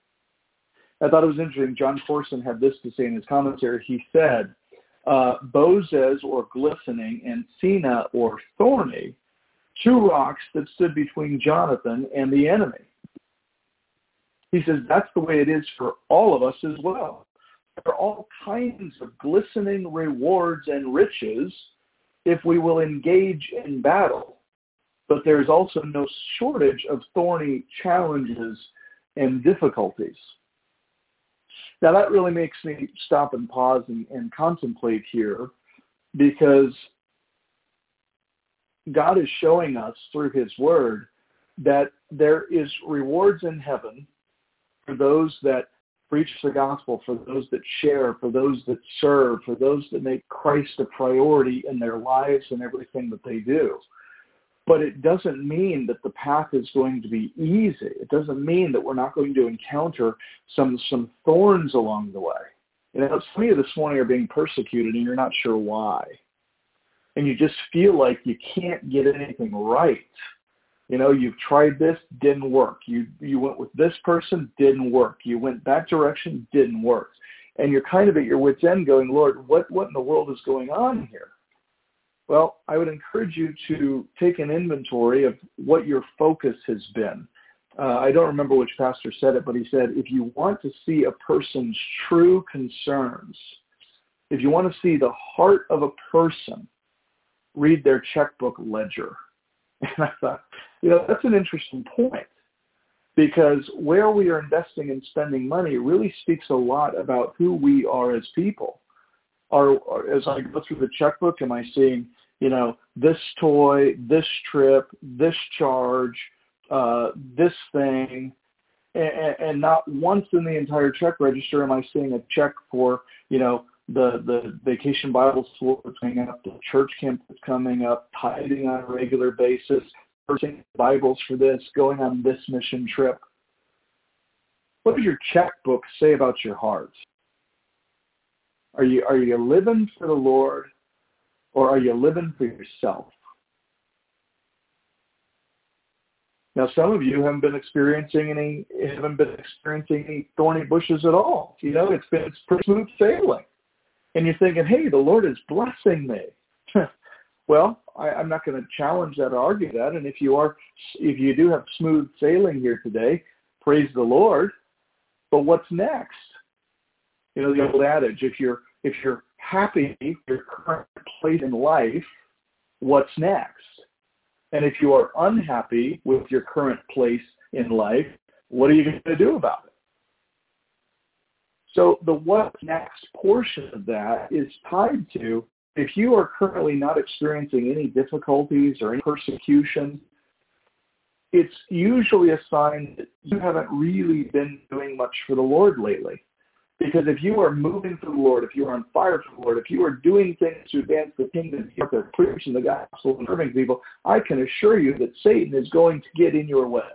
I thought it was interesting. John Corson had this to say in his commentary. He said, uh, Bozez or glistening and Sina or thorny, two rocks that stood between Jonathan and the enemy. He says that's the way it is for all of us as well. There are all kinds of glistening rewards and riches if we will engage in battle. But there's also no shortage of thorny challenges and difficulties. Now that really makes me stop and pause and, and contemplate here, because God is showing us through his word that there is rewards in heaven for those that preach the gospel, for those that share, for those that serve, for those that make Christ a priority in their lives and everything that they do. But it doesn't mean that the path is going to be easy. It doesn't mean that we're not going to encounter some some thorns along the way. You know, some of you this morning are being persecuted and you're not sure why. And you just feel like you can't get anything right. You know, you've tried this, didn't work. You you went with this person, didn't work. You went that direction, didn't work. And you're kind of at your wit's end going, Lord, what, what in the world is going on here? Well, I would encourage you to take an inventory of what your focus has been. Uh, I don't remember which pastor said it, but he said, if you want to see a person's true concerns, if you want to see the heart of a person, read their checkbook ledger. And I thought, you know, that's an interesting point, because where we are investing and spending money really speaks a lot about who we are as people. Are, are as I go through the checkbook, am I seeing, you know, this toy, this trip, this charge, uh, this thing, and, and not once in the entire check register am I seeing a check for, you know, the, the vacation Bible school that's coming up, the church camp that's coming up, tithing on a regular basis, purchasing Bibles for this, going on this mission trip. What does your checkbook say about your heart? Are you are you living for the Lord, or are you living for yourself? Now, some of you haven't been experiencing any haven't been experiencing any thorny bushes at all. You know, it's been it's pretty smooth sailing, and you're thinking, "Hey, the Lord is blessing me." Well, I, I'm not going to challenge that or argue that. And if you are, if you do have smooth sailing here today, praise the Lord. But what's next? You know, the old adage, if you're if you're happy with your current place in life, what's next? And if you are unhappy with your current place in life, what are you going to do about it? So the what's next portion of that is tied to, if you are currently not experiencing any difficulties or any persecution, it's usually a sign that you haven't really been doing much for the Lord lately. Because if you are moving for the Lord, if you are on fire for the Lord, if you are doing things to advance the kingdom, if you're preaching the gospel and serving people, I can assure you that Satan is going to get in your way.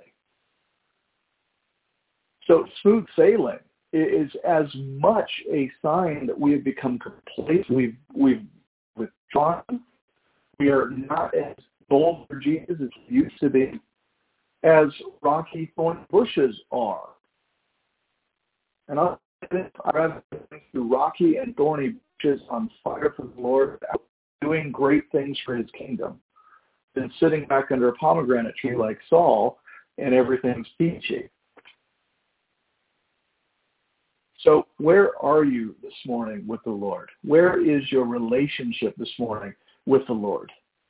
So smooth sailing is as much a sign that we have become complacent, we've, we've withdrawn, we are not as bold for Jesus as we used to be, as rocky thorn bushes are. And I'll I'd rather think through rocky and thorny bushes on fire for the Lord, doing great things for his kingdom, than sitting back under a pomegranate tree like Saul and everything's peachy. So where are you this morning with the Lord? Where is your relationship this morning with the Lord?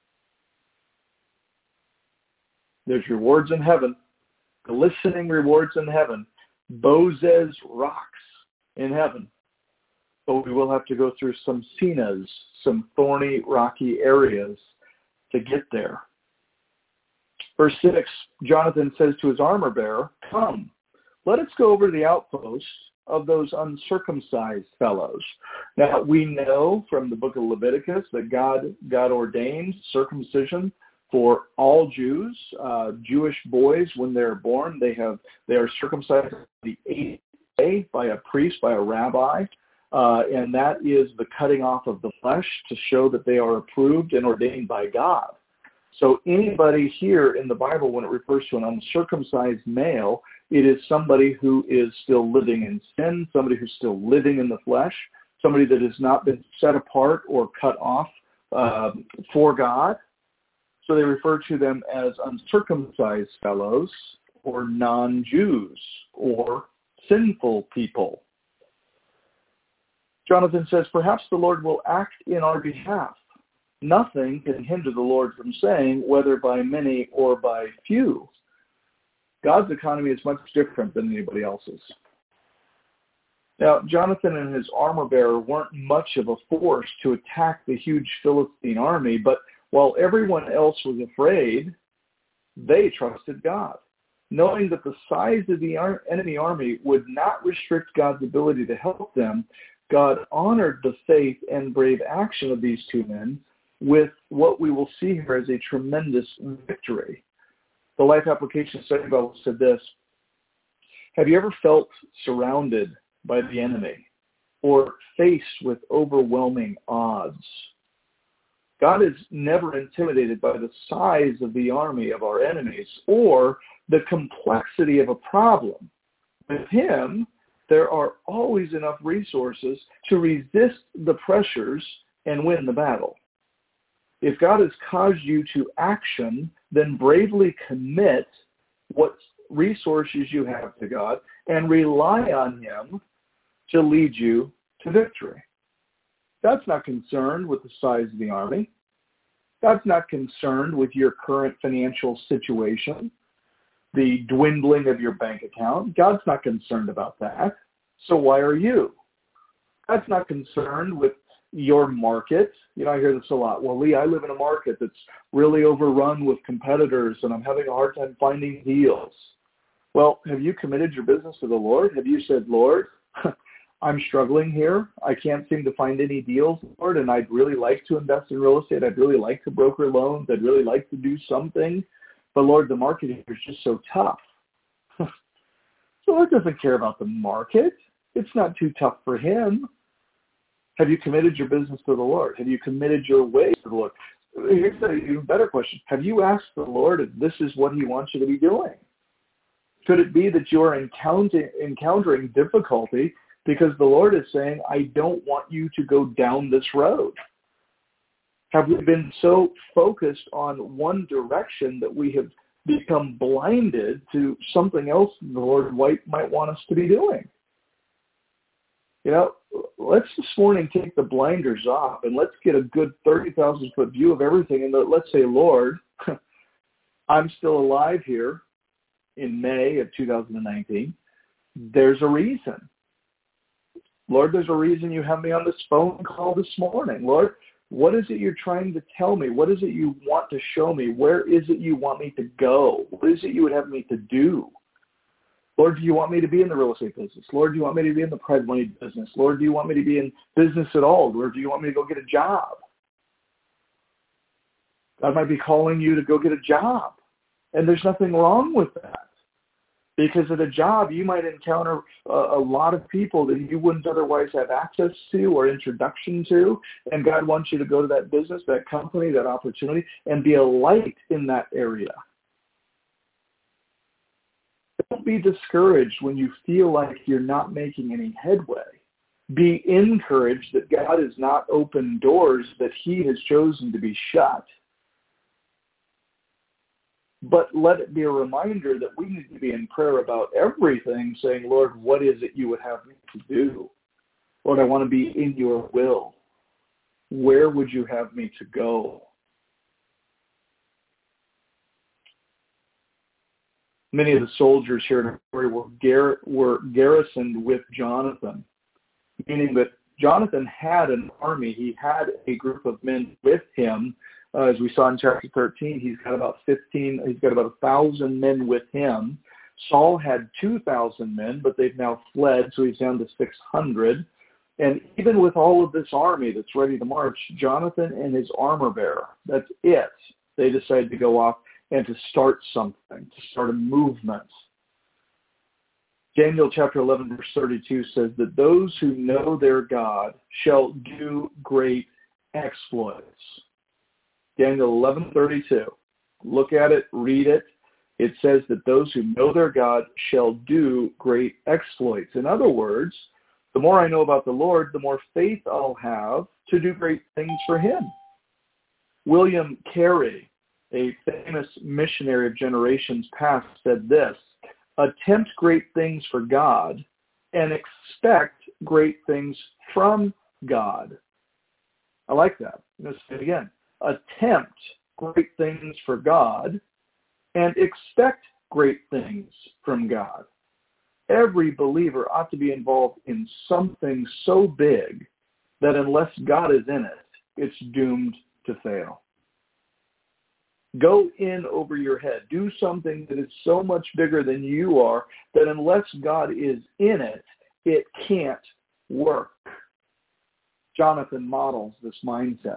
There's rewards in heaven, glistening rewards in heaven, Bozez rocks in heaven. But we will have to go through some sinas, some thorny, rocky areas to get there. Verse six, Jonathan says to his armor bearer, "Come, let us go over to the outposts of those uncircumcised fellows." Now, we know from the book of Leviticus that God, God ordained circumcision for all Jews. Uh, Jewish boys, when they're born, they have they are circumcised the eighth day by a priest, by a rabbi, uh, and that is the cutting off of the flesh to show that they are approved and ordained by God. So anybody here in the Bible, when it refers to an uncircumcised male, it is somebody who is still living in sin, somebody who's still living in the flesh, somebody that has not been set apart or cut off uh, for God. So they refer to them as uncircumcised fellows or non-Jews or sinful people. Jonathan says, perhaps the Lord will act in our behalf. Nothing can hinder the Lord from saying, whether by many or by few. God's economy is much different than anybody else's. Now, Jonathan and his armor bearer weren't much of a force to attack the huge Philistine army, but while everyone else was afraid, they trusted God. Knowing that the size of the enemy army would not restrict God's ability to help them, God honored the faith and brave action of these two men with what we will see here as a tremendous victory. The Life Application Study Bible said this: have you ever felt surrounded by the enemy or faced with overwhelming odds? God is never intimidated by the size of the army of our enemies or the complexity of a problem. With him, there are always enough resources to resist the pressures and win the battle. If God has caused you to action, then bravely commit what resources you have to God and rely on Him to lead you to victory. God's not concerned with the size of the army. God's not concerned with your current financial situation, the dwindling of your bank account. God's not concerned about that. So why are you? God's not concerned with your market. You know, I hear this a lot. Well, Lee, I live in a market that's really overrun with competitors, and I'm having a hard time finding deals. Well, have you committed your business to the Lord? Have you said, Lord, I'm struggling here. I can't seem to find any deals, Lord, and I'd really like to invest in real estate. I'd really like to broker loans. I'd really like to do something. But, Lord, the market here is just so tough. The Lord doesn't care about the market. It's not too tough for Him. Have you committed your business to the Lord? Have you committed your way to the Lord? Here's an even better question. Have you asked the Lord if this is what He wants you to be doing? Could it be that you are encountering, encountering difficulty because the Lord is saying, I don't want you to go down this road? Have we been so focused on one direction that we have become blinded to something else the Lord might want us to be doing? You know, let's this morning take the blinders off and let's get a good thirty thousand foot view of everything. And let's say, Lord, I'm still alive here in May of two thousand nineteen. There's a reason. Lord, there's a reason you have me on this phone call this morning. Lord, what is it you're trying to tell me? What is it you want to show me? Where is it you want me to go? What is it you would have me to do? Lord, do you want me to be in the real estate business? Lord, do you want me to be in the private money business? Lord, do you want me to be in business at all? Lord, do you want me to go get a job? God might be calling you to go get a job. And there's nothing wrong with that. Because at a job, you might encounter a, a lot of people that you wouldn't otherwise have access to or introduction to. And God wants you to go to that business, that company, that opportunity, and be a light in that area. Don't be discouraged when you feel like you're not making any headway. Be encouraged that God has not opened doors that He has chosen to be shut. But let it be a reminder that we need to be in prayer about everything, saying, Lord, what is it you would have me to do? Lord, I want to be in your will. Where would you have me to go? Many of the soldiers here in the story were, gar- were garrisoned with Jonathan, meaning that Jonathan had an army. He had a group of men with him. Uh, as we saw in chapter thirteen, he's got about fifteen, he's got about a thousand men with him. Saul had two thousand men, but they've now fled, so he's down to six hundred. And even with all of this army that's ready to march, Jonathan and his armor bearer, that's it. They decide to go off and to start something, to start a movement. Daniel chapter eleven, verse thirty-two says that those who know their God shall do great exploits. Daniel eleven thirty-two. Look at it, read it. It says that those who know their God shall do great exploits. In other words, the more I know about the Lord, the more faith I'll have to do great things for Him. William Carey, a famous missionary of generations past, said this: attempt great things for God and expect great things from God. I like that. I'm going to say it again. Attempt great things for God and expect great things from God. Every believer ought to be involved in something so big that unless God is in it, it's doomed to fail. Go in over your head. Do something that is so much bigger than you are that unless God is in it, it can't work. Jonathan models this mindset.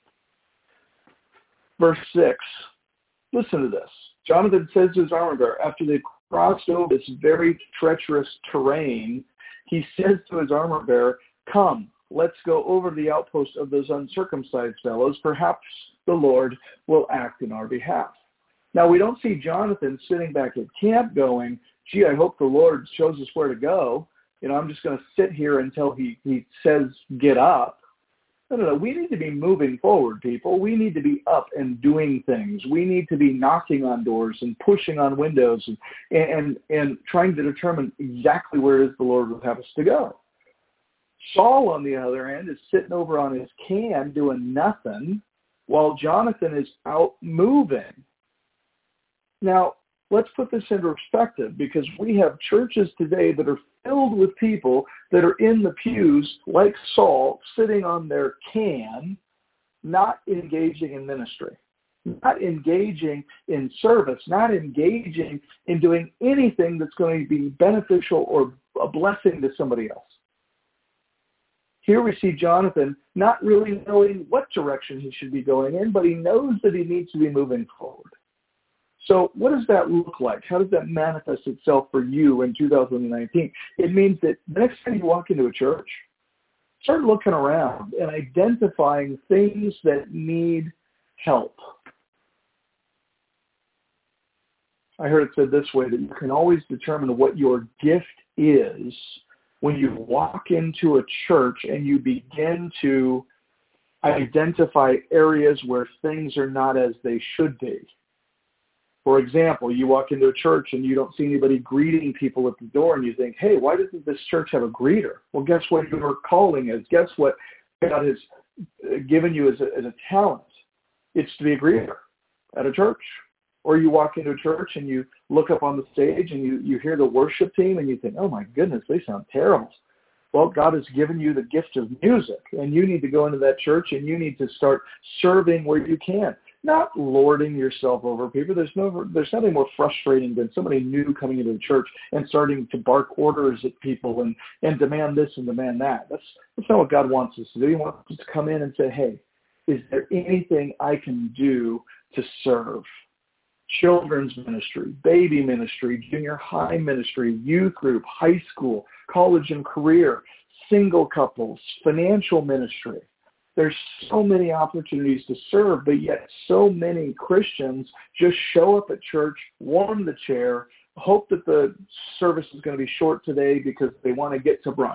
Verse six, listen to this. Jonathan says to his armor bearer, after they crossed over this very treacherous terrain, he says to his armor bearer, come, let's go over the outpost of those uncircumcised fellows. Perhaps the Lord will act in our behalf. Now, we don't see Jonathan sitting back at camp going, gee, I hope the Lord shows us where to go. You know, I'm just going to sit here until he, he says, get up. No, no, no. We need to be moving forward, people. We need to be up and doing things. We need to be knocking on doors and pushing on windows and and, and trying to determine exactly where it is the Lord would have us to go. Saul, on the other hand, is sitting over on his can doing nothing while Jonathan is out moving. Now, let's put this into perspective, because we have churches today that are filled with people that are in the pews like Saul, sitting on their can, not engaging in ministry, not engaging in service, not engaging in doing anything that's going to be beneficial or a blessing to somebody else. Here we see Jonathan not really knowing what direction he should be going in, but he knows that he needs to be moving forward. So what does that look like? How does that manifest itself for you in two thousand nineteen? It means that the next time you walk into a church, start looking around and identifying things that need help. I heard it said this way, that you can always determine what your gift is when you walk into a church and you begin to identify areas where things are not as they should be. For example, you walk into a church and you don't see anybody greeting people at the door, and you think, hey, why doesn't this church have a greeter? Well, guess what your calling is? Guess what God has given you as a, as a talent? It's to be a greeter at a church. Or you walk into a church and you look up on the stage and you, you hear the worship team and you think, oh my goodness, they sound terrible. Well, God has given you the gift of music, and you need to go into that church and you need to start serving where you can. Not lording yourself over people. There's no, there's nothing more frustrating than somebody new coming into the church and starting to bark orders at people and, and demand this and demand that. That's, that's not what God wants us to do. He wants us to come in and say, hey, is there anything I can do to serve? Children's ministry, baby ministry, junior high ministry, youth group, high school, college and career, single couples, financial ministry. There's so many opportunities to serve, but yet so many Christians just show up at church, warm the chair, hope that the service is going to be short today because they want to get to brunch.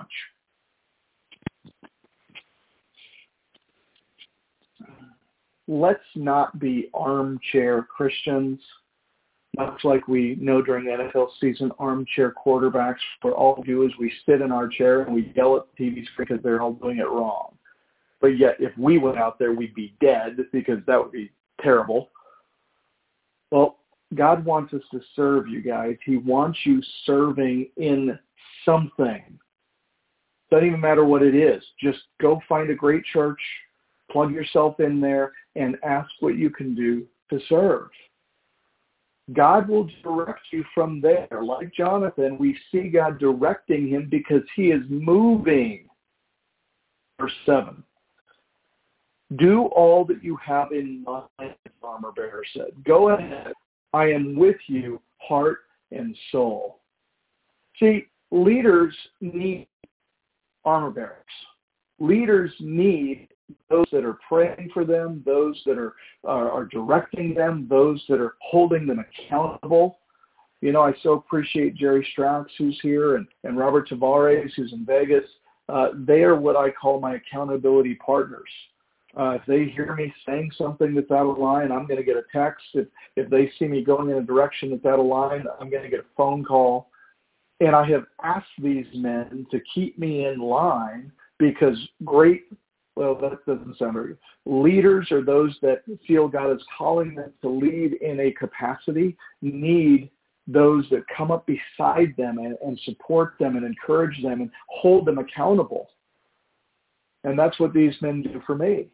Let's not be armchair Christians, much like we know during the N F L season, armchair quarterbacks, where all we do is we sit in our chair and we yell at the T V screen because they're all doing it wrong. But yet, if we went out there, we'd be dead, because that would be terrible. Well, God wants us to serve, you guys. He wants you serving in something. Doesn't even matter what it is. Just go find a great church, plug yourself in there, and ask what you can do to serve. God will direct you from there. Like Jonathan, we see God directing him because he is moving. Verse seven. Do all that you have in mind, the armor bearer said. Go ahead. I am with you, heart and soul. See, leaders need armor bearers. Leaders need those that are praying for them, those that are, are are directing them, those that are holding them accountable. You know, I so appreciate Jerry Strauss, who's here, and, and Robert Tavares, who's in Vegas. Uh, they are what I call my accountability partners. Uh, if they hear me saying something that's out of line, I'm going to get a text. If, if they see me going in a direction that's out of line, I'm going to get a phone call. And I have asked these men to keep me in line, because great, well, that doesn't sound very good. Leaders, or those that feel God is calling them to lead in a capacity, need those that come up beside them and, and support them and encourage them and hold them accountable. And that's what these men do for me.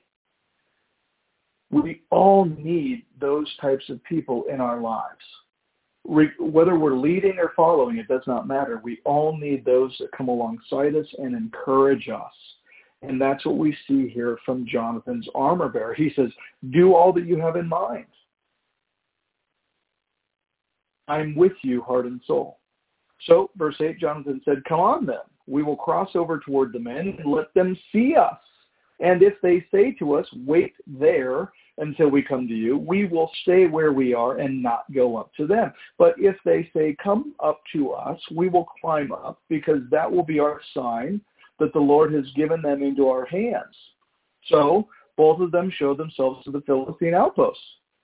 We all need those types of people in our lives. Re- whether we're leading or following, it does not matter. We all need those that come alongside us and encourage us. And that's what we see here from Jonathan's armor bearer. He says, do all that you have in mind. I'm with you, heart and soul. So, verse eight, Jonathan said, come on then. We will cross over toward the men and let them see us. And if they say to us, wait there until we come to you, we will stay where we are and not go up to them. But if they say, come up to us, we will climb up, because that will be our sign that the Lord has given them into our hands. So both of them showed themselves to the Philistine outposts.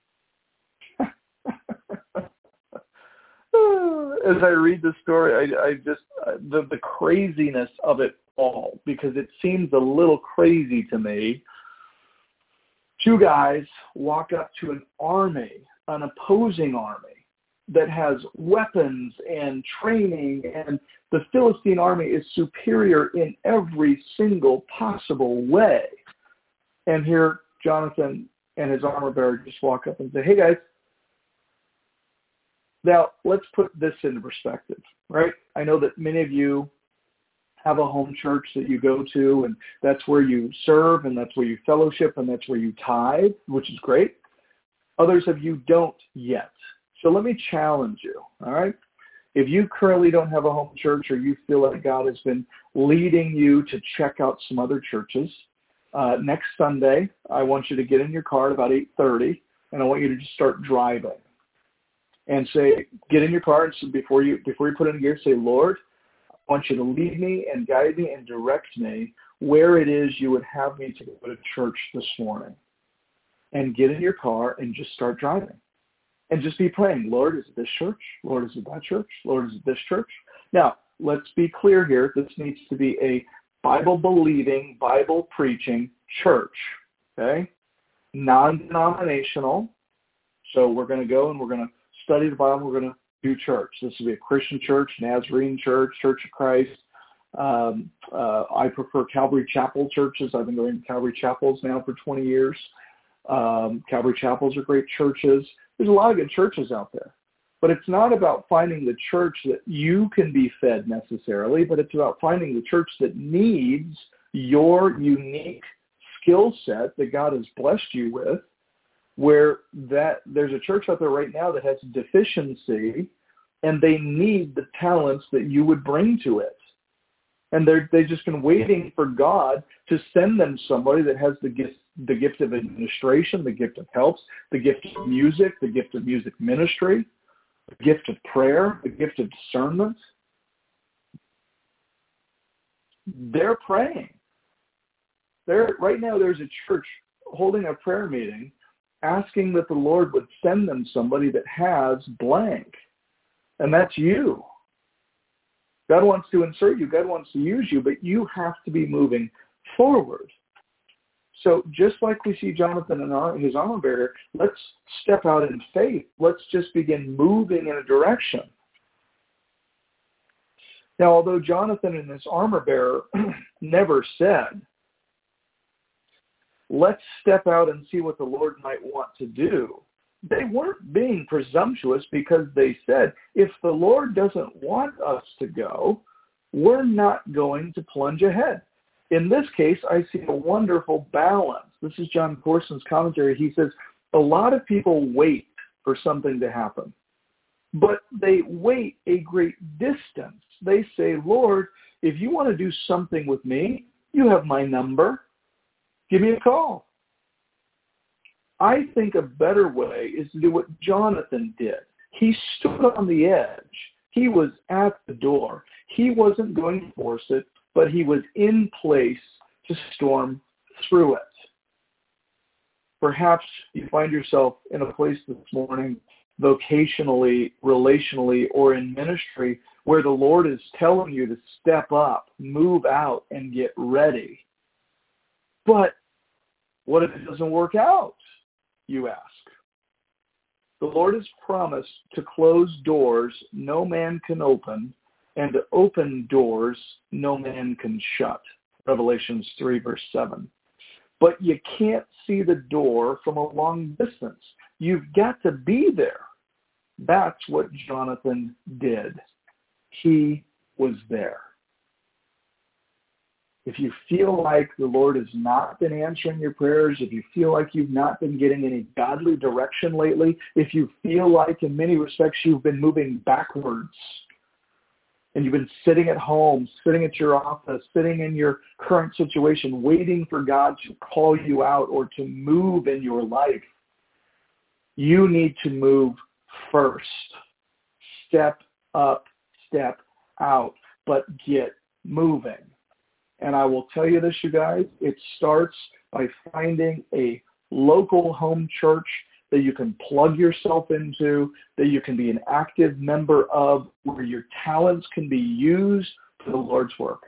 As I read the story, I, I just, the, the craziness of it all, because it seems a little crazy to me. Two guys walk up to an army, an opposing army, that has weapons and training, and the Philistine army is superior in every single possible way. And here Jonathan and his armor bearer just walk up and say, hey guys, now let's put this into perspective, right? I know that many of you have a home church that you go to, and that's where you serve, and that's where you fellowship, and that's where you tithe, which is great. Others of you don't yet. So let me challenge you, all right? If you currently don't have a home church, or you feel like God has been leading you to check out some other churches, uh, next Sunday, I want you to get in your car at about eight thirty, and I want you to just start driving. And say, get in your car, and so before you before you put it in gear, say, Lord, I want you to lead me and guide me and direct me where it is you would have me to go to church this morning. And get in your car and just start driving. And just be praying, Lord, is it this church? Lord, is it that church? Lord, is it this church? Now, let's be clear here. This needs to be a Bible-believing, Bible-preaching church, okay? Non-denominational. So we're going to go and we're going to study the Bible. We're going to do church. This will be a Christian church, Nazarene church, Church of Christ. Um, uh, I prefer Calvary Chapel churches. I've been going to Calvary Chapels now for twenty years. Um, Calvary Chapels are great churches. There's a lot of good churches out there. But it's not about finding the church that you can be fed necessarily, but it's about finding the church that needs your unique skill set that God has blessed you with, where that there's a church out there right now that has deficiency, and they need the talents that you would bring to it. And they're, they've just been waiting for God to send them somebody that has the gift, the gift of administration, the gift of helps, the gift of music, the gift of music ministry, the gift of prayer, the gift of discernment. They're praying. They're, right now there's a church holding a prayer meeting asking that the Lord would send them somebody that has blank. And that's you. God wants to insert you. God wants to use you, but you have to be moving forward. So just like we see Jonathan and our, his armor bearer, let's step out in faith. Let's just begin moving in a direction. Now, although Jonathan and his armor bearer never said, let's step out and see what the Lord might want to do, they weren't being presumptuous, because they said, if the Lord doesn't want us to go, we're not going to plunge ahead. In this case, I see a wonderful balance. This is John Corson's commentary. He says, a lot of people wait for something to happen, but they wait a great distance. They say, Lord, if you want to do something with me, you have my number. Give me a call. I think a better way is to do what Jonathan did. He stood on the edge. He was at the door. He wasn't going to force it, but he was in place to storm through it. Perhaps you find yourself in a place this morning, vocationally, relationally, or in ministry, where the Lord is telling you to step up, move out, and get ready. But what if it doesn't work out, you ask? The Lord has promised to close doors no man can open, and to open doors no man can shut. Revelations three, verse seven. But you can't see the door from a long distance. You've got to be there. That's what Jonathan did. He was there. If you feel like the Lord has not been answering your prayers, if you feel like you've not been getting any godly direction lately, if you feel like in many respects you've been moving backwards, and you've been sitting at home, sitting at your office, sitting in your current situation, waiting for God to call you out or to move in your life, you need to move first. Step up, step out, but get moving. And I will tell you this, you guys, it starts by finding a local home church that you can plug yourself into, that you can be an active member of, where your talents can be used for the Lord's work.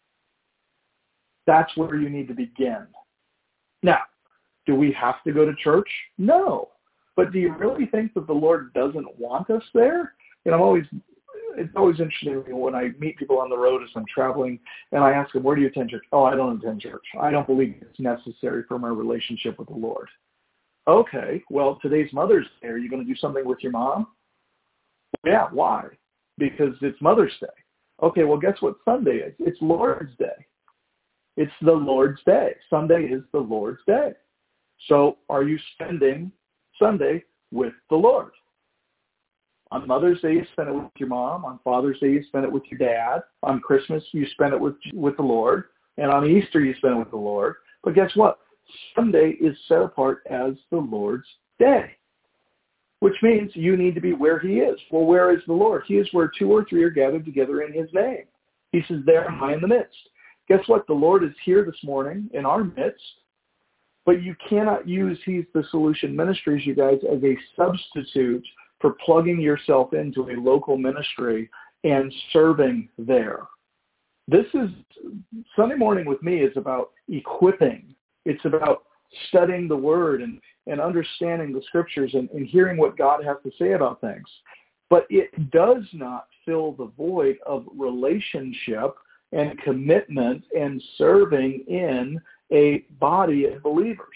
That's where you need to begin. Now, do we have to go to church? No. But do you really think that the Lord doesn't want us there? And I'm always, it's always interesting when I meet people on the road as I'm traveling, and I ask them, where do you attend church? Oh, I don't attend church. I don't believe it's necessary for my relationship with the Lord. Okay, well, today's Mother's Day. Are you going to do something with your mom? Yeah, why? Because it's Mother's Day. Okay, well, guess what Sunday is? It's Lord's Day. It's the Lord's Day. Sunday is the Lord's Day. So are you spending Sunday with the Lord? On Mother's Day, you spend it with your mom. On Father's Day, you spend it with your dad. On Christmas, you spend it with, with the Lord. And on Easter, you spend it with the Lord. But guess what? Sunday is set apart as the Lord's Day, which means you need to be where he is. Well, where is the Lord? He is where two or three are gathered together in his name. He says, there am I in the midst. Guess what? The Lord is here this morning in our midst, but you cannot use He's the Solution Ministries, you guys, as a substitute for plugging yourself into a local ministry and serving there. This is, Sunday morning with me is about equipping. It's about studying the Word and, and understanding the Scriptures and, and hearing what God has to say about things. But it does not fill the void of relationship and commitment and serving in a body of believers.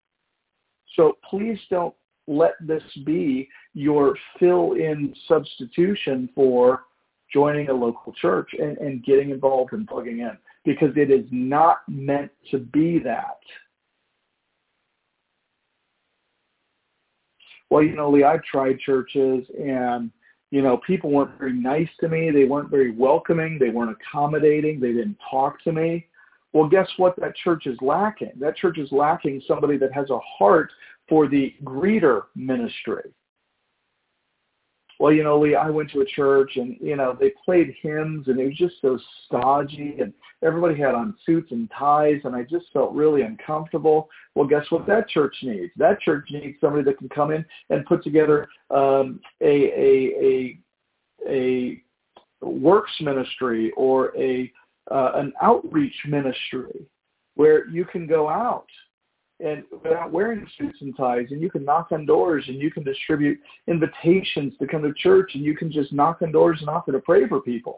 So please don't let this be your fill-in substitution for joining a local church and, and getting involved and plugging in, because it is not meant to be that. Well, you know, Lee, I've tried churches and, you know, people weren't very nice to me. They weren't very welcoming. They weren't accommodating. They didn't talk to me. Well, guess what that church is lacking? That church is lacking somebody that has a heart for the greeter ministry. Well, you know, Lee, I went to a church and, you know, they played hymns and it was just so stodgy and everybody had on suits and ties and I just felt really uncomfortable. Well, guess what that church needs? That church needs somebody that can come in and put together um, a, a, a, a works ministry or a uh, an outreach ministry where you can go out and without wearing suits and ties, and you can knock on doors and you can distribute invitations to come to church and you can just knock on doors and offer to pray for people.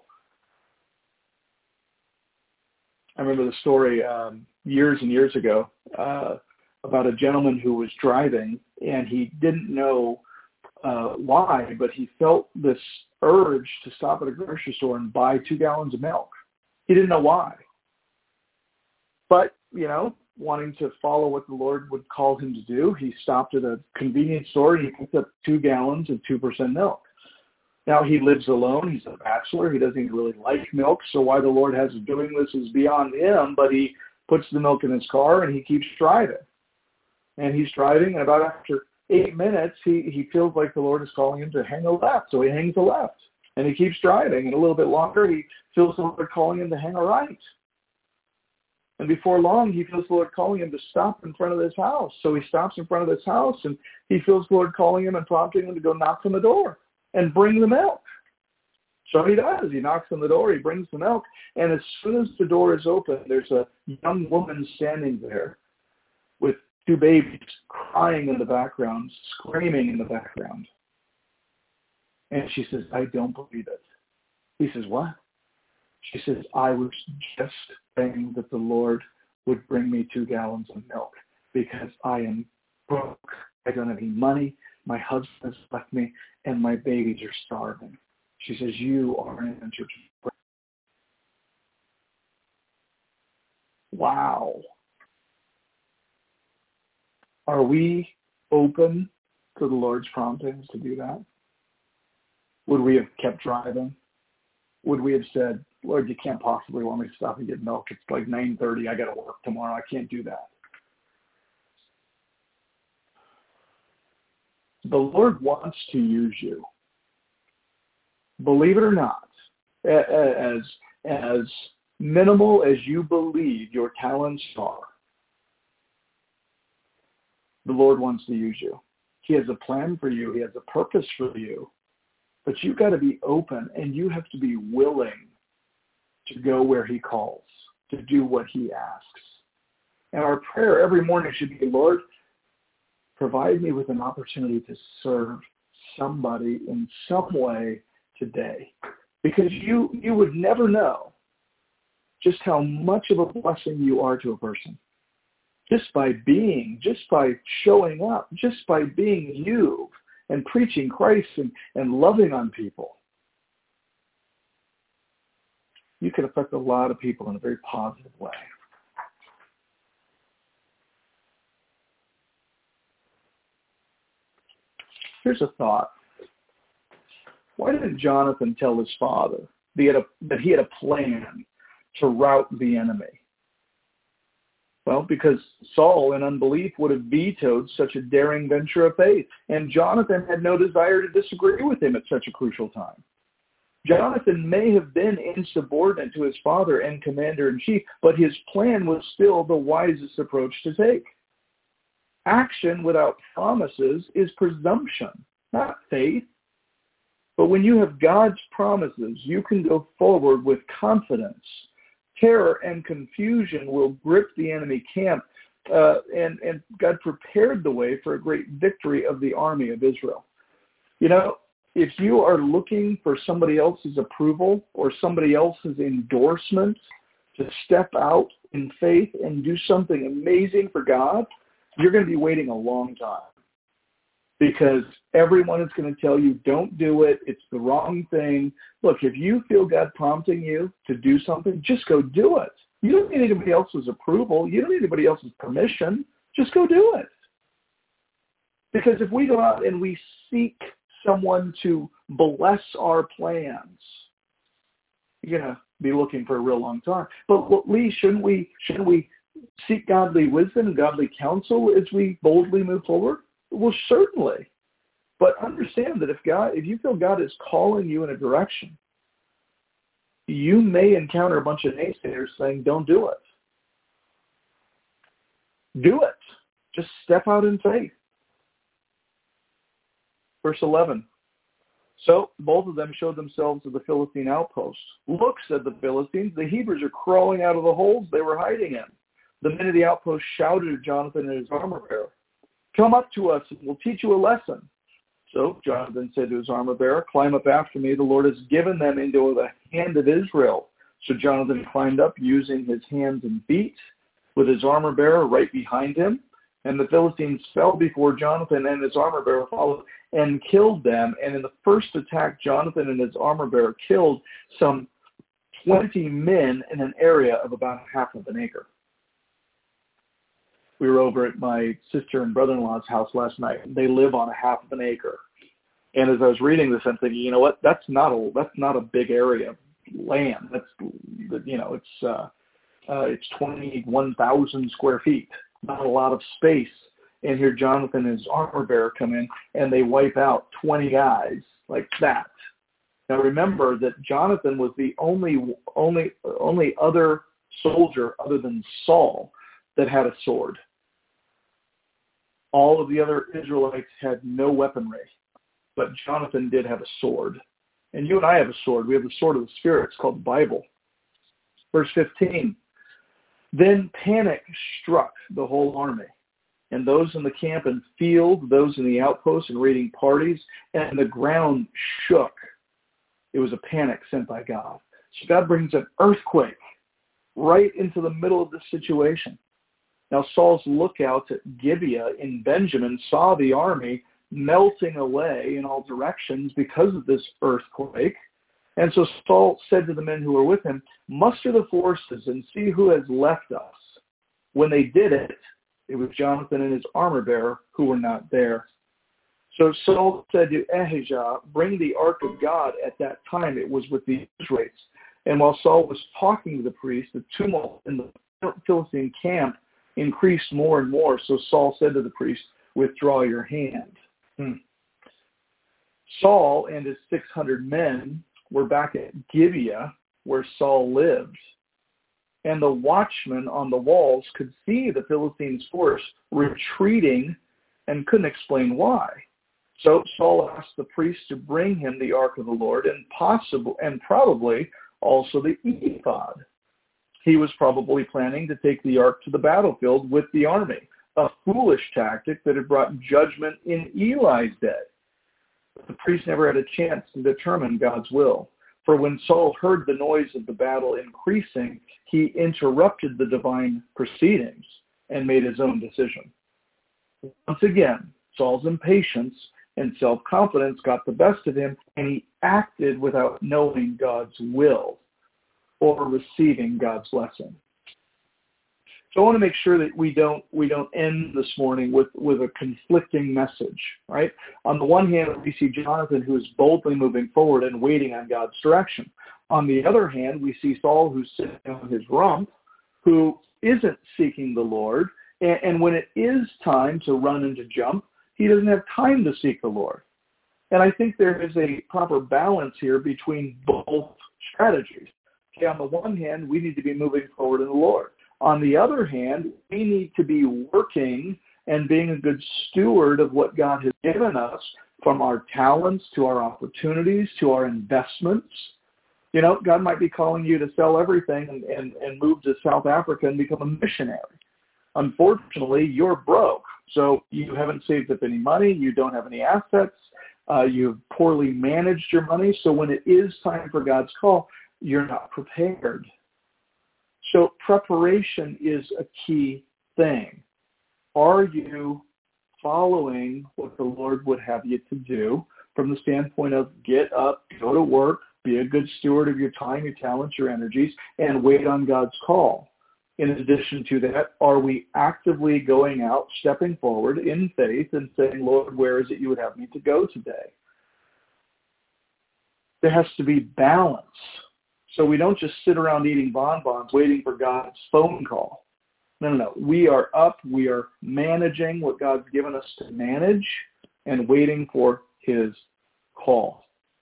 I remember the story um, years and years ago uh, about a gentleman who was driving and he didn't know uh, why, but he felt this urge to stop at a grocery store and buy two gallons of milk. He didn't know why. But, you know, wanting to follow what the Lord would call him to do, he stopped at a convenience store and he picked up two gallons of two percent milk. Now, he lives alone. He's a bachelor. He doesn't even really like milk, so why the Lord has him doing this is beyond him, but he puts the milk in his car and he keeps driving. And he's driving, and about after eight minutes, he, he feels like the Lord is calling him to hang a left, so he hangs a left. And he keeps driving, and a little bit longer, he feels the Lord calling him to hang a right. And before long, he feels the Lord calling him to stop in front of this house. So he stops in front of this house, and he feels the Lord calling him and prompting him to go knock on the door and bring the milk. So he does. He knocks on the door. He brings the milk. And as soon as the door is open, there's a young woman standing there with two babies crying in the background, screaming in the background. And she says, I don't believe it. He says, what? She says, I was just praying that the Lord would bring me two gallons of milk because I am broke. I don't have any money. My husband has left me, and my babies are starving. She says, you are an answer to prayer. Wow. Are we open to the Lord's promptings to do that? Would we have kept driving? Would we have said, Lord, you can't possibly want me to stop and get milk. It's like nine thirty. I got to work tomorrow. I can't do that. The Lord wants to use you. Believe it or not, as, as minimal as you believe your talents are, the Lord wants to use you. He has a plan for you. He has a purpose for you. But you've got to be open, and you have to be willing to go where he calls, to do what he asks. And our prayer every morning should be, Lord, provide me with an opportunity to serve somebody in some way today. Because you, you would never know just how much of a blessing you are to a person. Just by being, just by showing up, just by being you and preaching Christ and, and loving on people. You can affect a lot of people in a very positive way. Here's a thought. Why didn't Jonathan tell his father that he had a, that he had a plan to rout the enemy? Well, because Saul, in unbelief, would have vetoed such a daring venture of faith, and Jonathan had no desire to disagree with him at such a crucial time. Jonathan may have been insubordinate to his father and commander-in-chief, but his plan was still the wisest approach to take. Action without promises is presumption, not faith. But when you have God's promises, you can go forward with confidence. Terror and confusion will grip the enemy camp, uh, and, and God prepared the way for a great victory of the army of Israel. You know, if you are looking for somebody else's approval or somebody else's endorsement to step out in faith and do something amazing for God, you're going to be waiting a long time. Because everyone is going to tell you, don't do it. It's the wrong thing. Look, if you feel God prompting you to do something, just go do it. You don't need anybody else's approval. You don't need anybody else's permission. Just go do it. Because if we go out and we seek someone to bless our plans, you're going to be looking for a real long time. But Lee, shouldn't we, shouldn't we seek godly wisdom and godly counsel as we boldly move forward? Well, certainly. But understand that if God, if you feel God is calling you in a direction, you may encounter a bunch of naysayers saying, don't do it. Do it. Just step out in faith. Verse eleven. So both of them showed themselves to the Philistine outpost. Look, said the Philistines, the Hebrews are crawling out of the holes they were hiding in. The men of the outpost shouted at Jonathan and his armor-bearer, come up to us and we'll teach you a lesson. So Jonathan said to his armor-bearer, climb up after me. The Lord has given them into the hand of Israel. So Jonathan climbed up using his hands and feet with his armor-bearer right behind him. And the Philistines fell before Jonathan, and his armor-bearer followed and killed them. And in the first attack, Jonathan and his armor-bearer killed some twenty men in an area of about half of an acre. We were over at my sister and brother-in-law's house last night. They live on a half of an acre. And as I was reading this, I'm thinking, you know what? That's not a that's not a big area of land. That's, you know, it's uh, uh, it's twenty-one thousand square feet. Not a lot of space. And here Jonathan and his armor-bearer come in, and they wipe out twenty guys like that. Now remember that Jonathan was the only only only other soldier other than Saul that had a sword. All of the other Israelites had no weaponry, but Jonathan did have a sword. And you and I have a sword. We have the sword of the Spirit. It's called the Bible. Verse fifteen. Then panic struck the whole army, and those in the camp and field, those in the outposts and raiding parties, and the ground shook. It was a panic sent by God. So God brings an earthquake right into the middle of this situation. Now Saul's lookouts at Gibeah in Benjamin saw the army melting away in all directions because of this earthquake. And so Saul said to the men who were with him, muster the forces and see who has left us. When they did it, it was Jonathan and his armor-bearer who were not there. So Saul said to Ahijah, bring the ark of God. At that time it was with the Israelites. And while Saul was talking to the priest, the tumult in the Philistine camp increased more and more. So Saul said to the priest, withdraw your hand. Hmm. Saul and his six hundred men were back at Gibeah, where Saul lived. and the watchmen on the walls could see the Philistines' force retreating and couldn't explain why. So Saul asked the priest to bring him the ark of the Lord and possible and probably also the ephod. He was probably planning to take the ark to the battlefield with the army, a foolish tactic that had brought judgment in Eli's day. But the priest never had a chance to determine God's will. For when Saul heard the noise of the battle increasing, he interrupted the divine proceedings and made his own decision. Once again, Saul's impatience and self-confidence got the best of him, and he acted without knowing God's will or receiving God's blessing. So I want to make sure that we don't we don't end this morning with, with a conflicting message, right? On the one hand, we see Jonathan, who is boldly moving forward and waiting on God's direction. On the other hand, we see Saul, who's sitting on his rump, who isn't seeking the Lord, and, and when it is time to run and to jump, he doesn't have time to seek the Lord. And I think there is a proper balance here between both strategies. Okay, on the one hand, we need to be moving forward in the Lord. On the other hand, we need to be working and being a good steward of what God has given us, from our talents to our opportunities to our investments. You know, God might be calling you to sell everything and, and, and move to South Africa and become a missionary. Unfortunately, you're broke, so you haven't saved up any money, you don't have any assets, uh, you've poorly managed your money, so when it is time for God's call, you're not prepared. So preparation is a key thing. Are you following what the Lord would have you to do from the standpoint of get up, go to work, be a good steward of your time, your talents, your energies, and wait on God's call? In addition to that, are we actively going out, stepping forward in faith and saying, Lord, where is it you would have me to go today? There has to be balance. So we don't just sit around eating bonbons waiting for God's phone call. No, no, no. We are up. We are managing what God's given us to manage and waiting for his call.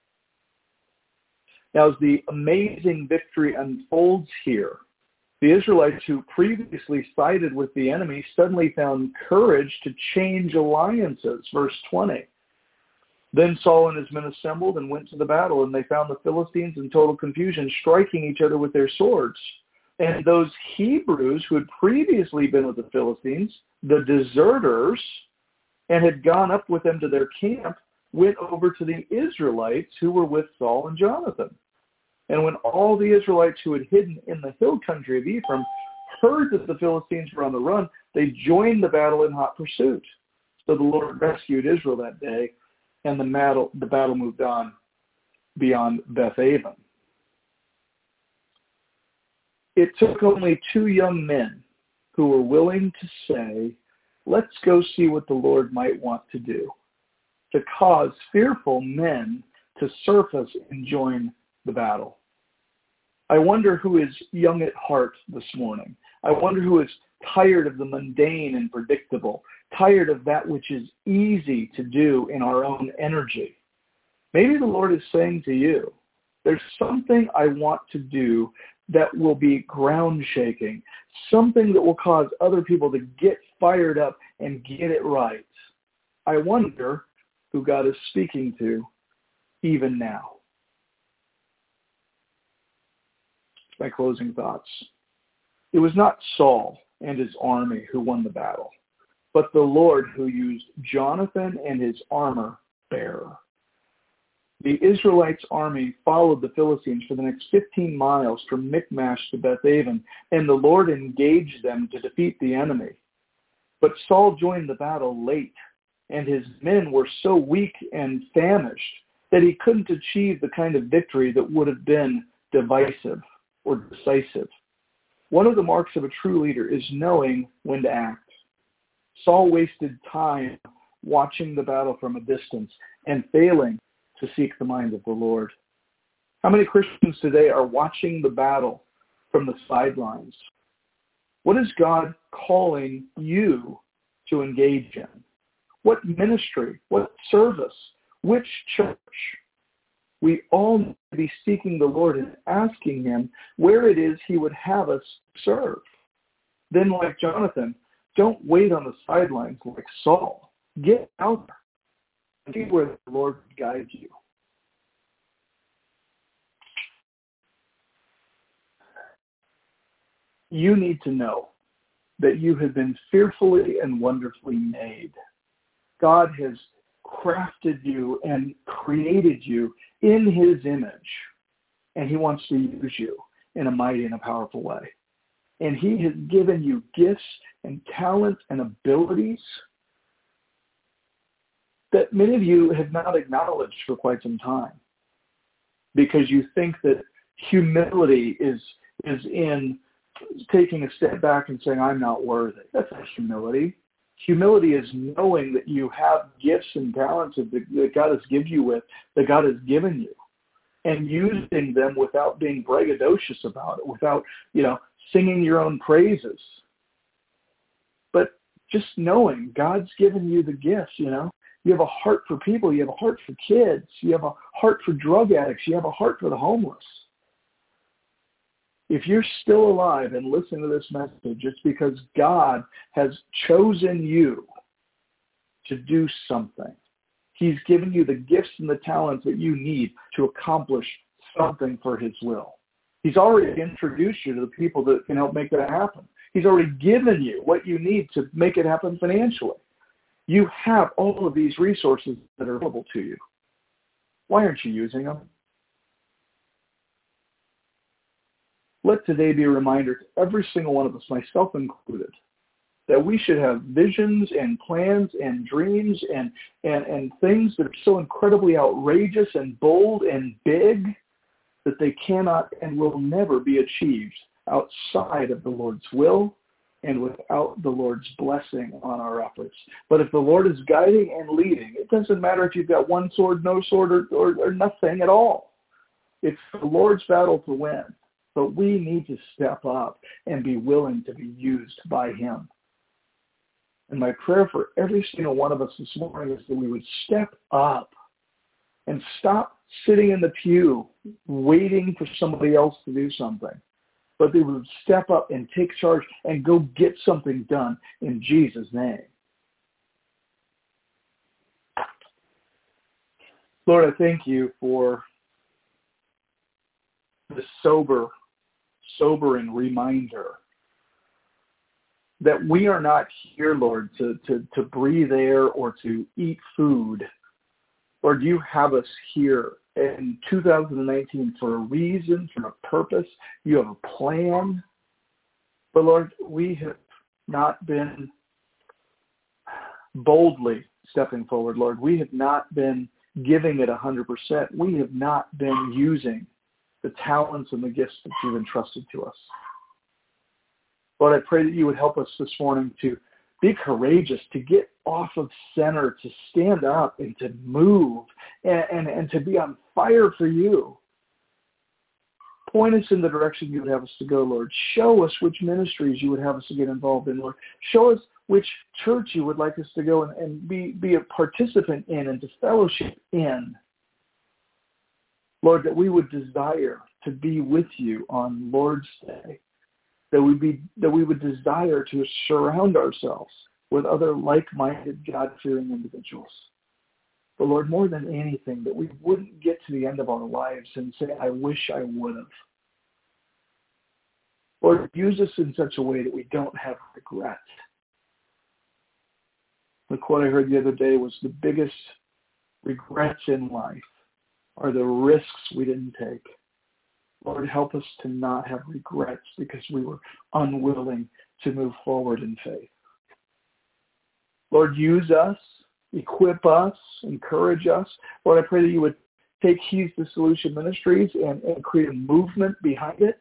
Now, as the amazing victory unfolds here, the Israelites who previously sided with the enemy suddenly found courage to change alliances. Verse twenty. Then Saul and his men assembled and went to the battle, and they found the Philistines in total confusion, striking each other with their swords. And those Hebrews who had previously been with the Philistines, the deserters, and had gone up with them to their camp, went over to the Israelites who were with Saul and Jonathan. And when all the Israelites who had hidden in the hill country of Ephraim heard that the Philistines were on the run, they joined the battle in hot pursuit. So the Lord rescued Israel that day, and the battle, the battle moved on beyond Beth-aven. It took only two young men who were willing to say, let's go see what the Lord might want to do, to cause fearful men to surface and join the battle. I wonder who is young at heart this morning. I wonder who is tired of the mundane and predictable, tired of that which is easy to do in our own energy. Maybe the Lord is saying to you, there's something I want to do that will be ground shaking, something that will cause other people to get fired up and get it right. I wonder who God is speaking to even now. My closing thoughts. It was not Saul and his army who won the battle, but the Lord who used Jonathan and his armor bearer. The Israelites' army followed the Philistines for the next fifteen miles from Michmash to Beth-aven, and the Lord engaged them to defeat the enemy. But Saul joined the battle late, and his men were so weak and famished that he couldn't achieve the kind of victory that would have been divisive or decisive. One of the marks of a true leader is knowing when to act. Saul wasted time watching the battle from a distance and failing to seek the mind of the Lord. How many Christians today are watching the battle from the sidelines? What is God calling you to engage in? What ministry? What service? Which church? We all need to be seeking the Lord and asking him where it is he would have us serve. Then, like Jonathan, don't wait on the sidelines like Saul. Get out there and see where the Lord guides you. You need to know that you have been fearfully and wonderfully made. God has crafted you and created you in his image, and he wants to use you in a mighty and a powerful way. And he has given you gifts and talents and abilities that many of you have not acknowledged for quite some time, because you think that humility is is in taking a step back and saying, I'm not worthy. That's not humility. Humility is knowing that you have gifts and talents that God has given you with, that God has given you, and using them without being braggadocious about it, without, you know, singing your own praises. But just knowing God's given you the gifts, you know. You have a heart for people. You have a heart for kids. You have a heart for drug addicts. You have a heart for the homeless. If you're still alive and listening to this message, it's because God has chosen you to do something. He's given you the gifts and the talents that you need to accomplish something for his will. He's already introduced you to the people that can help make that happen. He's already given you what you need to make it happen financially. You have all of these resources that are available to you. Why aren't you using them? Let today be a reminder to every single one of us, myself included, that we should have visions and plans and dreams and, and, and things that are so incredibly outrageous and bold and big that they cannot and will never be achieved outside of the Lord's will and without the Lord's blessing on our efforts. But if the Lord is guiding and leading, it doesn't matter if you've got one sword, no sword, or, or, or nothing at all. It's the Lord's battle to win. But we need to step up and be willing to be used by him. And my prayer for every single one of us this morning is that we would step up and stop sitting in the pew waiting for somebody else to do something. But they would step up and take charge and go get something done in Jesus' name. Lord, I thank you for the sober sobering reminder that we are not here, Lord, to, to, to breathe air or to eat food. Lord, you have us here in two thousand nineteen for a reason, for a purpose. You have a plan. But Lord, we have not been boldly stepping forward, Lord. We have not been giving it one hundred percent. We have not been using the talents and the gifts that you've entrusted to us. Lord, I pray that you would help us this morning to be courageous, to get off of center, to stand up and to move and, and, and to be on fire for you. Point us in the direction you would have us to go, Lord. Show us which ministries you would have us to get involved in, Lord. Show us which church you would like us to go and, and be, be a participant in and to fellowship in. Lord, that we would desire to be with you on Lord's Day, that we be that we would desire to surround ourselves with other like-minded, God-fearing individuals. But Lord, more than anything, that we wouldn't get to the end of our lives and say, I wish I would have. Lord, use us in such a way that we don't have regret. The quote I heard the other day was, the biggest regrets in life are the risks we didn't take. Lord, help us to not have regrets because we were unwilling to move forward in faith. Lord, use us, equip us, encourage us. Lord, I pray that you would take He's the Solution Ministries and, and create a movement behind it.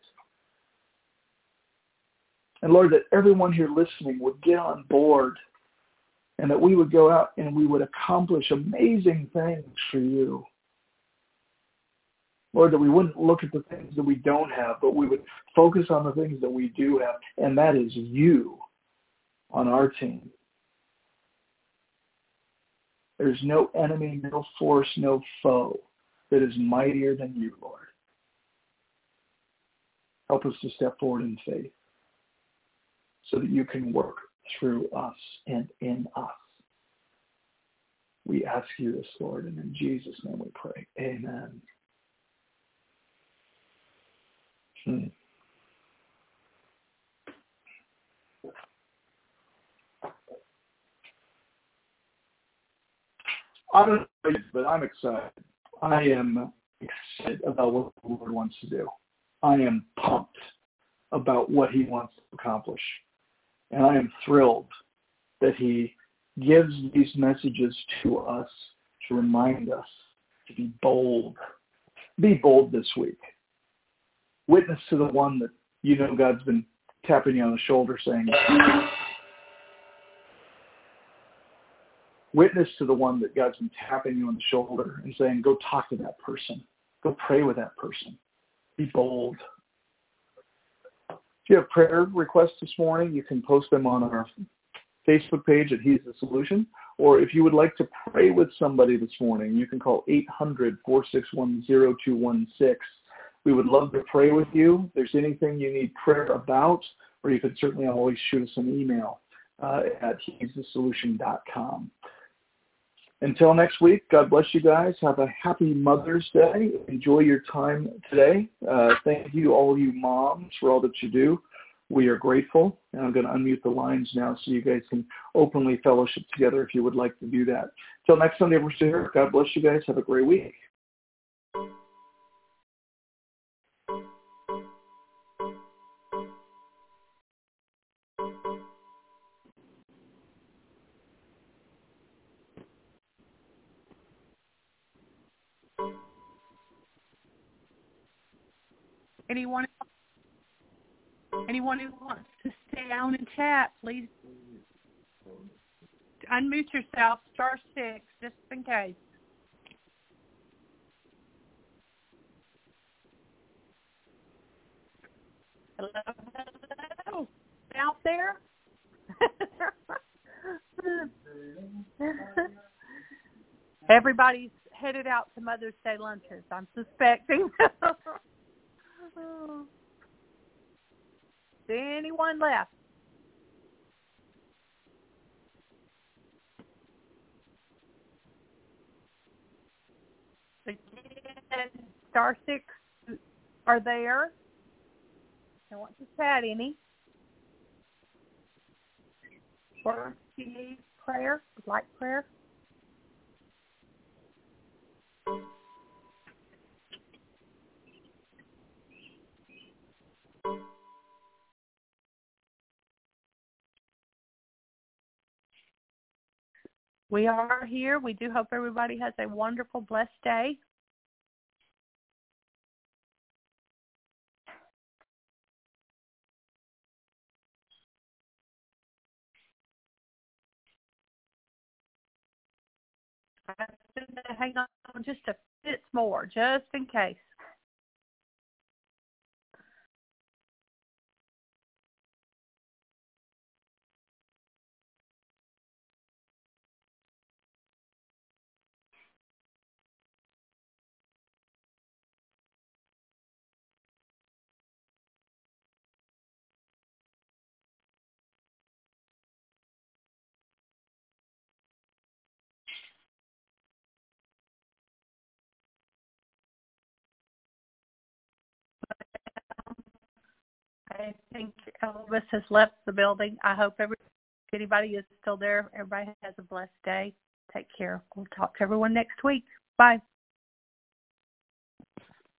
And Lord, that everyone here listening would get on board and that we would go out and we would accomplish amazing things for you. Lord, that we wouldn't look at the things that we don't have, but we would focus on the things that we do have, and that is you on our team. There's no enemy, no force, no foe that is mightier than you, Lord. Help us to step forward in faith so that you can work through us and in us. We ask you this, Lord, and in Jesus' name we pray. Amen. Hmm. I don't know, but I'm excited. I am excited about what the Lord wants to do. I am pumped about what he wants to accomplish. And I am thrilled that he gives these messages to us to remind us to be bold. Be bold this week. Witness to the one that you know God's been tapping you on the shoulder saying, witness to the one that God's been tapping you on the shoulder and saying, go talk to that person. Go pray with that person. Be bold. If you have prayer requests this morning, you can post them on our Facebook page at He's the Solution. Or if you would like to pray with somebody this morning, you can call eight hundred, four six one, zero two one six. We would love to pray with you. If there's anything you need prayer about, or you can certainly always shoot us an email uh, at he's the solution dot com. Until next week, God bless you guys. Have a happy Mother's Day. Enjoy your time today. Uh, thank you, all you moms, for all that you do. We are grateful. And I'm going to unmute the lines now so you guys can openly fellowship together if you would like to do that. Until next Sunday, we're still here. God bless you guys. Have a great week. Anyone, anyone who wants to stay down and chat, please unmute yourself, star six, just in case. Hello, hello, out there? Everybody's headed out to Mother's Day lunches, I'm suspecting. Oh. Anyone left? Again, star six are there. I want to chat any. Or if you need prayer, like prayer. We are here. We do hope everybody has a wonderful, blessed day. I'm going to hang on just a bit more, just in case. I think Elvis has left the building. I hope every, anybody is still there. Everybody has a blessed day. Take care. We'll talk to everyone next week. Bye.